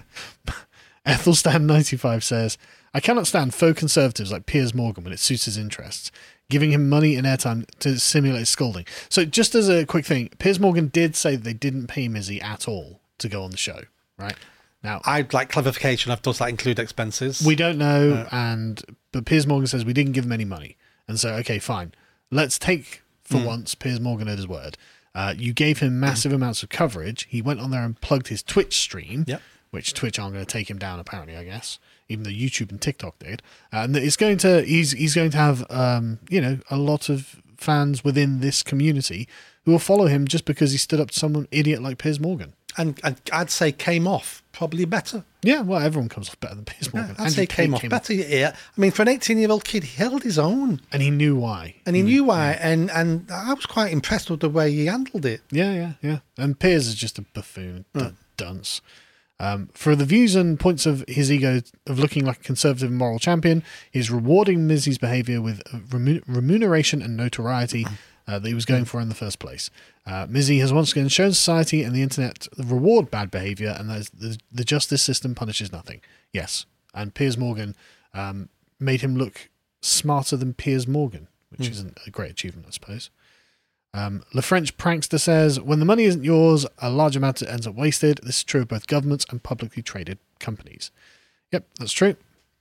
Ethelstan ninety-five says, I cannot stand faux conservatives like Piers Morgan when it suits his interests, giving him money and airtime to simulate scolding. So just as a quick thing, Piers Morgan did say they didn't pay Mizzy at all to go on the show, right? Now, I'd like clarification of does that include expenses? we don't know, Uh, and but Piers Morgan says we didn't give him any money. And so, okay, fine. Let's take, for Mm. once, Piers Morgan at his word. Uh, you gave him massive amounts of coverage. He went on there and plugged his Twitch stream, Yep. which Twitch aren't going to take him down, apparently, I guess, even though YouTube and TikTok did. And it's going to, he's he's going to have, um, you know, a lot of fans within this community who will follow him just because he stood up to someone idiot like Piers Morgan. And, and I'd say came off probably better. Yeah, well, everyone comes off better than Piers Morgan. Yeah, I'd say came off better. Yeah, I mean, for an eighteen-year-old kid, he held his own, and he knew why. And he knew why, and and I was quite impressed with the way he handled it. Yeah, yeah, yeah. And Piers is just a buffoon, mm. dunce. Um, for the views and points of his ego of looking like a conservative and moral champion, he's rewarding Mizzy's behaviour with remuneration and notoriety uh, that he was going for in the first place. Uh, Mizzy has once again shown society and the internet reward bad behaviour, and the, the justice system punishes nothing. Yes, and Piers Morgan um, made him look smarter than Piers Morgan, which mm. isn't a great achievement, I suppose. Um, Le French Prankster says, when the money isn't yours, a large amount ends up wasted. This is true of both governments and publicly traded companies. Yep, that's true.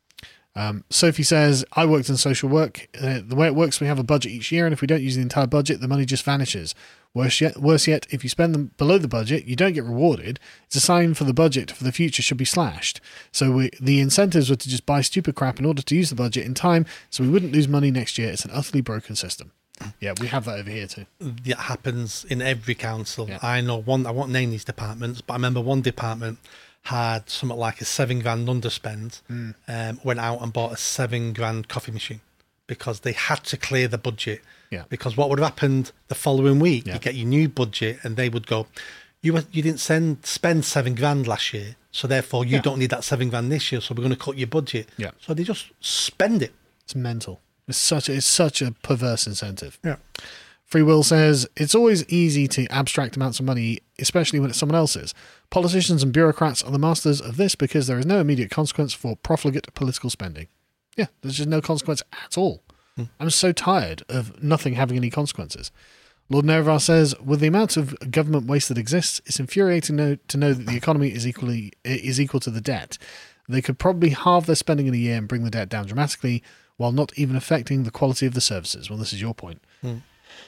Um, Sophie says, I worked in social work. Uh, the way it works, we have a budget each year, and if we don't use the entire budget, the money just vanishes. Worse yet, worse yet, if you spend them below the budget, you don't get rewarded. It's a sign for the budget for the future should be slashed. So we, the incentives were to just buy stupid crap in order to use the budget in time, so we wouldn't lose money next year. It's an utterly broken system. Yeah, we have that over here too. That happens in every council. Yeah. I know one, I won't name these departments, but I remember one department had something like a seven grand underspend, mm. um, went out and bought a seven grand coffee machine because they had to clear the budget. Yeah. Because what would have happened the following week, yeah. you get your new budget and they would go, you were, you didn't send spend seven grand last year, so therefore you yeah. don't need that seven grand this year, so we're going to cut your budget. Yeah. So they just spend it. It's mental. It's such a, it's such a perverse incentive. Yeah. Free Will says, it's always easy to abstract amounts of money, especially when it's someone else's. Politicians and bureaucrats are the masters of this because there is no immediate consequence for profligate political spending. Yeah, there's just no consequence at all. Hmm. I'm so tired of nothing having any consequences. Lord Nerevar says, with the amount of government waste that exists, it's infuriating to know, to know that the economy is equally is equal to the debt. They could probably halve their spending in a year and bring the debt down dramatically, while not even affecting the quality of the services. Well, this is your point. Mm.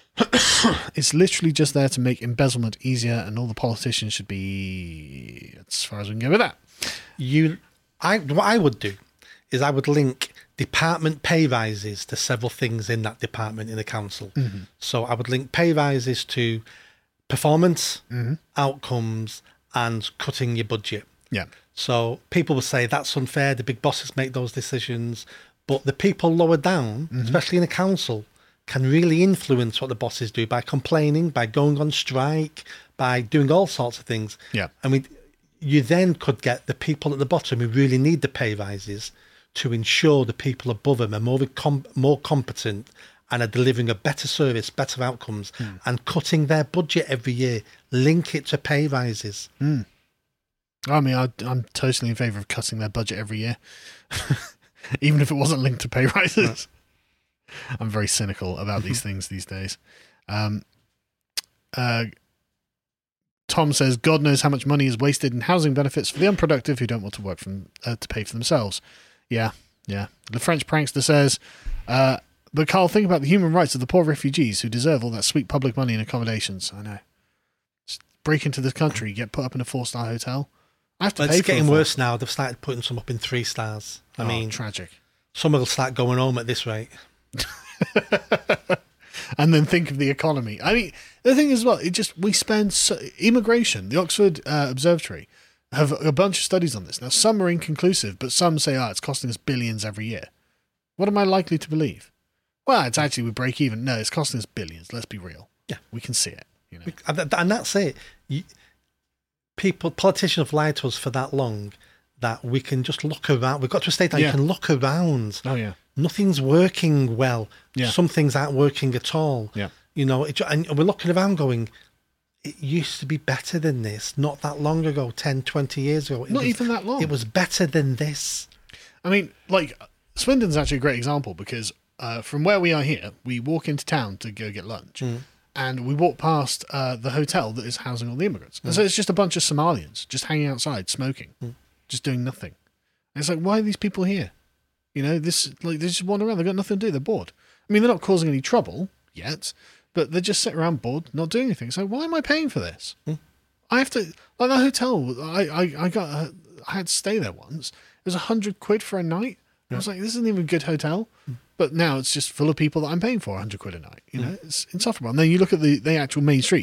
It's literally just there to make embezzlement easier, and all the politicians should be, as far as we can go with that. You, I, what I would do is I would link department pay rises to several things in that department in the council. Mm-hmm. So I would link pay rises to performance, mm-hmm. outcomes, and cutting your budget. Yeah. So people will say that's unfair. The big bosses make those decisions. But the people lower down, mm-hmm. especially in a council, can really influence what the bosses do by complaining, by going on strike, by doing all sorts of things. Yeah. I mean, you then could get the people at the bottom who really need the pay rises to ensure the people above them are more, com- more competent and are delivering a better service, better outcomes, mm. and cutting their budget every year. Link it to pay rises. Mm. I mean, I, I'm totally in favour of cutting their budget every year. Even if it wasn't linked to pay rises. No. I'm very cynical about these things these days. Um, uh, Tom says, God knows how much money is wasted in housing benefits for the unproductive who don't want to work from, uh, to pay for themselves. Yeah, yeah. The French Prankster says, uh, but Carl, think about the human rights of the poor refugees who deserve all that sweet public money and accommodations. I know. Just break into this country, get put up in a four-star hotel. I have to but pay it's for getting worse now. They've started putting some up in three stars. I oh, mean, tragic. Some will start going home at this rate. And then think of the economy. I mean, the thing is, well, it just we spend so, immigration. The Oxford uh, Observatory have a bunch of studies on this. Now, some are inconclusive, but some say, "Ah, oh, it's costing us billions every year." What am I likely to believe? Well, it's actually we break even. No, it's costing us billions. Let's be real. Yeah, we can see it. You know, and that's it. You, people, politicians have lied to us for that long that we can just look around. We've got to a state that yeah. you can look around. Oh yeah. Nothing's working well. Yeah. Some things aren't working at all. Yeah. You know, it, and we're looking around going, it used to be better than this not that long ago, ten, twenty years ago. It not was, even that long. It was better than this. I mean, like, Swindon's actually a great example because uh, from where we are here, we walk into town to go get lunch. Mm. And we walk past uh, the hotel that is housing all the immigrants. Mm. And so it's just a bunch of Somalians just hanging outside, smoking, mm. just doing nothing. And it's like, why are these people here? You know, this like they just wander around. They've got nothing to do. They're bored. I mean, they're not causing any trouble yet, but they're just sitting around bored, not doing anything. So why am I paying for this? Mm. I have to like the hotel. I I, I got uh, I had to stay there once. It was a hundred quid for a night. Yeah. I was like, this isn't even a good hotel. Mm. But now it's just full of people that I'm paying for a hundred quid a night. You know, mm. it's insufferable. And then you look at the the actual main street.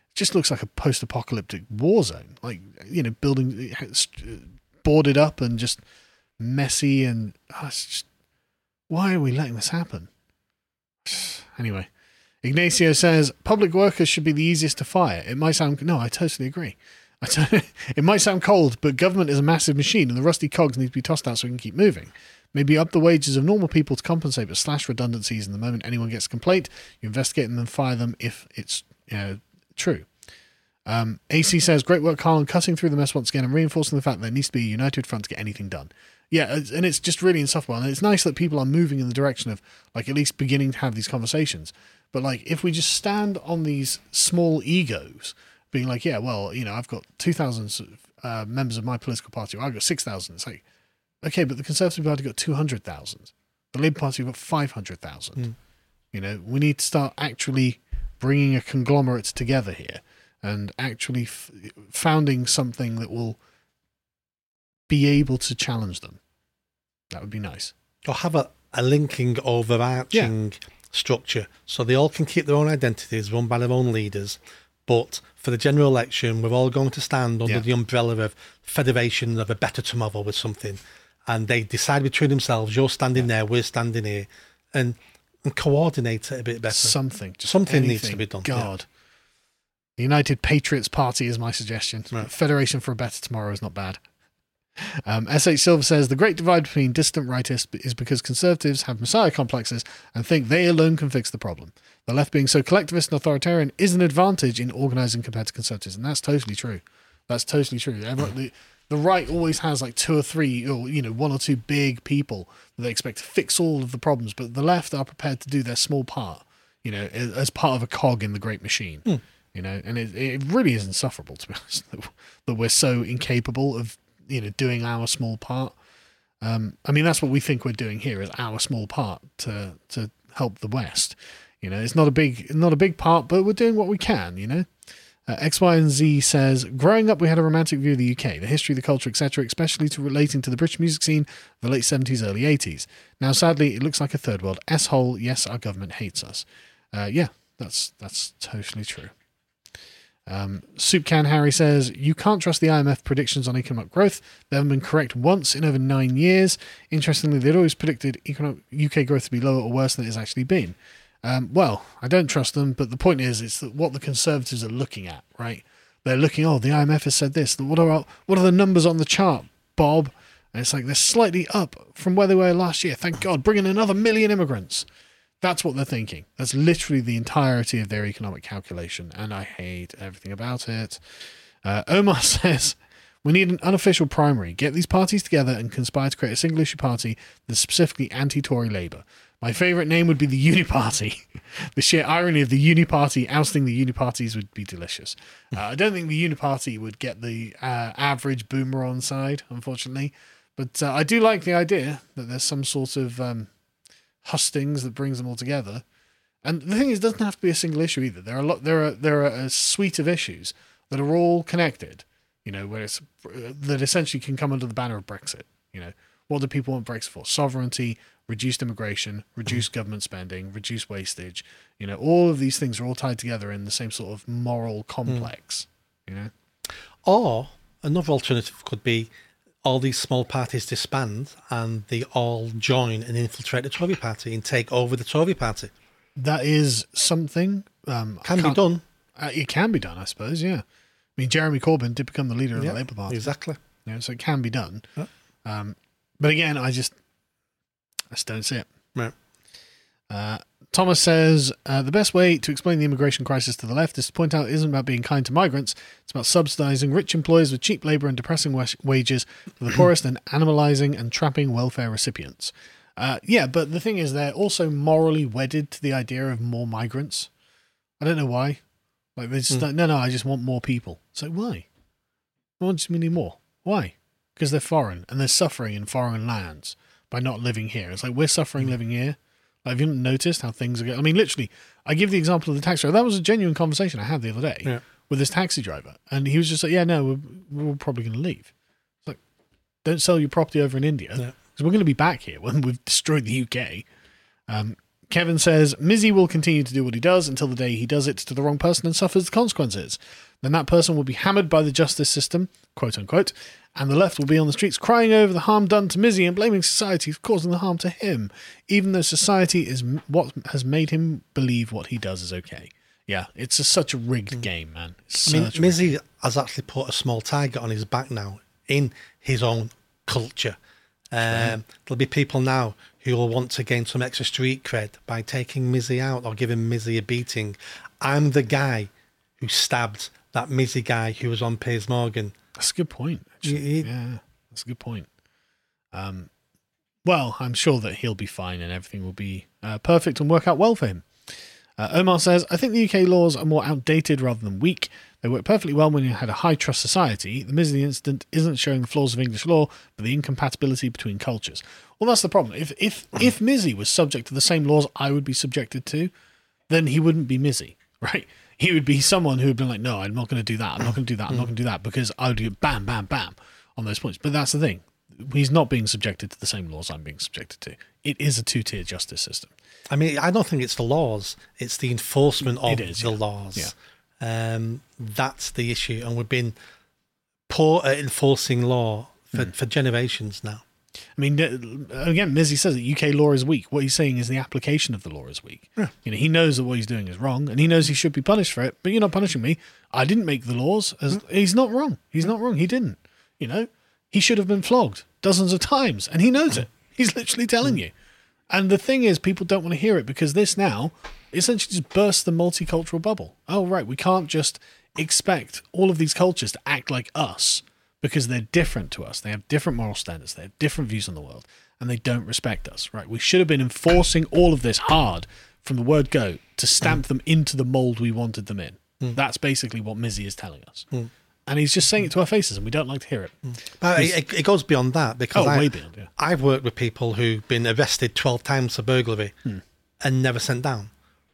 just looks like a post-apocalyptic war zone. Like, you know, building boarded up and just messy, and oh, it's just, why are we letting this happen? Anyway, Ignacio says public workers should be the easiest to fire. It might sound no, I totally agree. I t- it might sound cold, but government is a massive machine, and the rusty cogs need to be tossed out so we can keep moving. Maybe up the wages of normal people to compensate, but slash redundancies. And the moment anyone gets a complaint, you investigate them and fire them if it's you know, true. Um, A C says, great work, Carl, on cutting through the mess once again and reinforcing the fact that there needs to be a united front to get anything done. Yeah, and it's just really insufferable. And it's nice that people are moving in the direction of, like, at least beginning to have these conversations. But, like, if we just stand on these small egos, being like, yeah, well, you know, I've got two thousand uh, members of my political party, or I've got six thousand. It's like, okay, but the Conservative Party got two hundred thousand. The Labour Party got five hundred thousand. Mm. You know, we need to start actually bringing a conglomerate together here and actually f- founding something that will be able to challenge them. That would be nice. Or have a, a linking, overarching yeah. structure so they all can keep their own identities, run by their own leaders. But for the general election, we're all going to stand under yeah. the umbrella of Federation of a Better Tomorrow with something. And they decide between themselves, you're standing yeah. there, we're standing here, and and coordinate it a bit better. Something. Just Something anything. needs to be done. God. Yeah. The United Patriots Party is my suggestion. Right. Federation for a Better Tomorrow is not bad. Um, S H Silver says, the great divide between distant rightists is because conservatives have messiah complexes and think they alone can fix the problem. The left being so collectivist and authoritarian is an advantage in organising compared to conservatives. And that's totally true. That's totally true. Everyone, the, the right always has like two or three, or, you know, one or two big people that they expect to fix all of the problems. But the left are prepared to do their small part, you know, as part of a cog in the great machine. Mm. You know, and it, it really is insufferable, to be honest, that, that we're so incapable of, you know, doing our small part. Um, I mean, that's what we think we're doing here, is our small part to to help the West. You know, it's not a big not a big part, but we're doing what we can. You know, uh, X, Y, and Z says, growing up, we had a romantic view of the U K, the history, the culture, et cetera, especially to relating to the British music scene of the late seventies, early eighties. Now, sadly, it looks like a third world s-hole. Yes, our government hates us. Uh, yeah, that's that's totally true. Um, Soup Can Harry says, you can't trust the I M F predictions on economic growth. They haven't been correct once in over nine years. Interestingly, they'd always predicted economic U K growth to be lower or worse than it has actually been. Um, well, I don't trust them, but the point is, it's what the Conservatives are looking at, right? They're looking, oh, the I M F has said this. What are, what are the numbers on the chart, Bob? And it's like, they're slightly up from where they were last year. Thank God, bring in another million immigrants. That's what they're thinking. That's literally the entirety of their economic calculation, and I hate everything about it. Uh, Omar says, we need an unofficial primary. Get these parties together and conspire to create a single issue party that's specifically anti-Tory Labour. My favourite name would be the Uni-Party. The sheer irony of the Uni-Party ousting the Uni-Parties would be delicious. Uh, I don't think the Uni-Party would get the uh, average boomer on side, unfortunately. But uh, I do like the idea that there's some sort of um, hustings that brings them all together. And the thing is, it doesn't have to be a single issue either. There are a lot. There are there are a suite of issues that are all connected. You know, where it's that essentially can come under the banner of Brexit. You know, what do people want Brexit for? Sovereignty, reduced immigration, reduced government spending, reduced wastage. You know, all of these things are all tied together in the same sort of moral complex. Mm. You know, or another alternative could be all these small parties disband and they all join and infiltrate the Tory party and take over the Tory party. That is something um, can be done. Uh, it can be done, I suppose. Yeah, I mean, Jeremy Corbyn did become the leader of yeah, the Labour Party. Exactly. Yeah, so it can be done. Yeah. Um, but again, I just, I just don't see it. Right. Uh, Thomas says, uh, the best way to explain the immigration crisis to the left is to point out it isn't about being kind to migrants. It's about subsidising rich employers with cheap labour and depressing wa- wages for the poorest and animalising and trapping welfare recipients. Uh, yeah, but the thing is, they're also morally wedded to the idea of more migrants. I don't know why. Like, they just mm. no, no, I just want more people. It's like, why? Why do you need more? Why? Because they're foreign and they're suffering in foreign lands by not living here. It's like, we're suffering mm. living here. Like, have you not noticed how things are going? I mean, literally, I give the example of the taxi driver. That was a genuine conversation I had the other day yeah. with this taxi driver. And he was just like, yeah, no, we're, we're probably going to leave. It's like, don't sell your property over in India because yeah. we're going to be back here when we've destroyed the U K. Um, Kevin says, Mizzy will continue to do what he does until the day he does it to the wrong person and suffers the consequences. Then that person will be hammered by the justice system, quote unquote, and the left will be on the streets crying over the harm done to Mizzy and blaming society for causing the harm to him, even though society is what has made him believe what he does is okay. Yeah, it's a, such a rigged mm. game, man. It's I mean, such Mizzy has actually put a small target on his back now in his own culture. Um, right. There'll be people now who will want to gain some extra street cred by taking Mizzy out or giving Mizzy a beating. I'm the guy who stabbed that Mizzy guy who was on Piers Morgan. That's a good point. Actually. He, yeah, that's a good point. Um, well, I'm sure that he'll be fine and everything will be uh, perfect and work out well for him. Uh, Omar says, I think the U K laws are more outdated rather than weak. They work perfectly well when you had a high-trust society. The Mizzy incident isn't showing the flaws of English law, but the incompatibility between cultures. Well, that's the problem. If if if Mizzy was subject to the same laws I would be subjected to, then he wouldn't be Mizzy, right? He would be someone who would be like, no, I'm not going to do that. I'm not going to do that. I'm not going to do that because I would do bam, bam, bam on those points. But that's the thing. He's not being subjected to the same laws I'm being subjected to. It is a two-tier justice system. I mean, I don't think it's the laws. It's the enforcement of it is, the yeah. laws. Yeah. Um, that's the issue. And we've been poor at enforcing law for, mm. for generations now. I mean, again, Mizzy says that U K law is weak. What he's saying is the application of the law is weak. Yeah. You know, he knows that what he's doing is wrong, and he knows he should be punished for it. But you're not punishing me. I didn't make the laws. As mm. He's not wrong. He's mm. not wrong. He didn't. You know, he should have been flogged dozens of times, and he knows it. He's literally telling mm. you. And the thing is, people don't want to hear it because this now essentially just bursts the multicultural bubble. Oh, right, we can't just expect all of these cultures to act like us because they're different to us. They have different moral standards. They have different views on the world, and they don't respect us, right? We should have been enforcing all of this hard from the word go to stamp mm. them into the mold we wanted them in. Mm. That's basically what Mizzy is telling us. Mm. And he's just saying it to our faces, and we don't like to hear it. But it, it goes beyond that because oh, I, way beyond, yeah. I've worked with people who've been arrested twelve times for burglary hmm. and never sent down.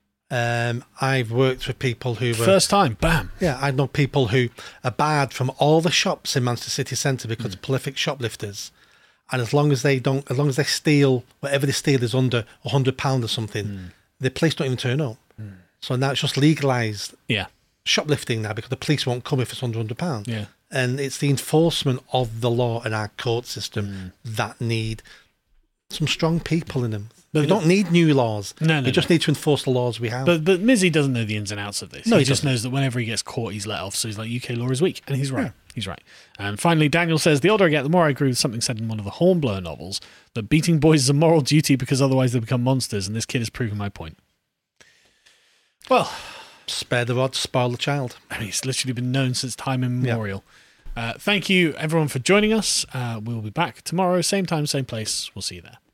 Um, I've worked with people who were... First time, bam. Yeah, I know people who are barred from all the shops in Manchester City Centre because hmm. of prolific shoplifters. And as long as they don't, as long as they steal, whatever they steal is under one hundred pounds or something, hmm. the police don't even turn up. Hmm. So now it's just legalised. Yeah. Shoplifting now because the police won't come if it's under one hundred pounds. Yeah. And it's the enforcement of the law in our court system mm. that need some strong people in them. But we the, don't need new laws. No, no, we just no. need to enforce the laws we have. But but Mizzy doesn't know the ins and outs of this. No, he, he just doesn't. knows that whenever he gets caught, he's let off. So he's like, U K law is weak. And he's right. Yeah. He's right. And finally, Daniel says, the older I get, the more I agree with something said in one of the Hornblower novels, that beating boys is a moral duty because otherwise they become monsters. And this kid is proving my point. Well... Spare the rod, spoil the child. I mean, it's literally been known since time immemorial. Yep. Uh, thank you, everyone, for joining us. Uh, we'll be back tomorrow, same time, same place. We'll see you there.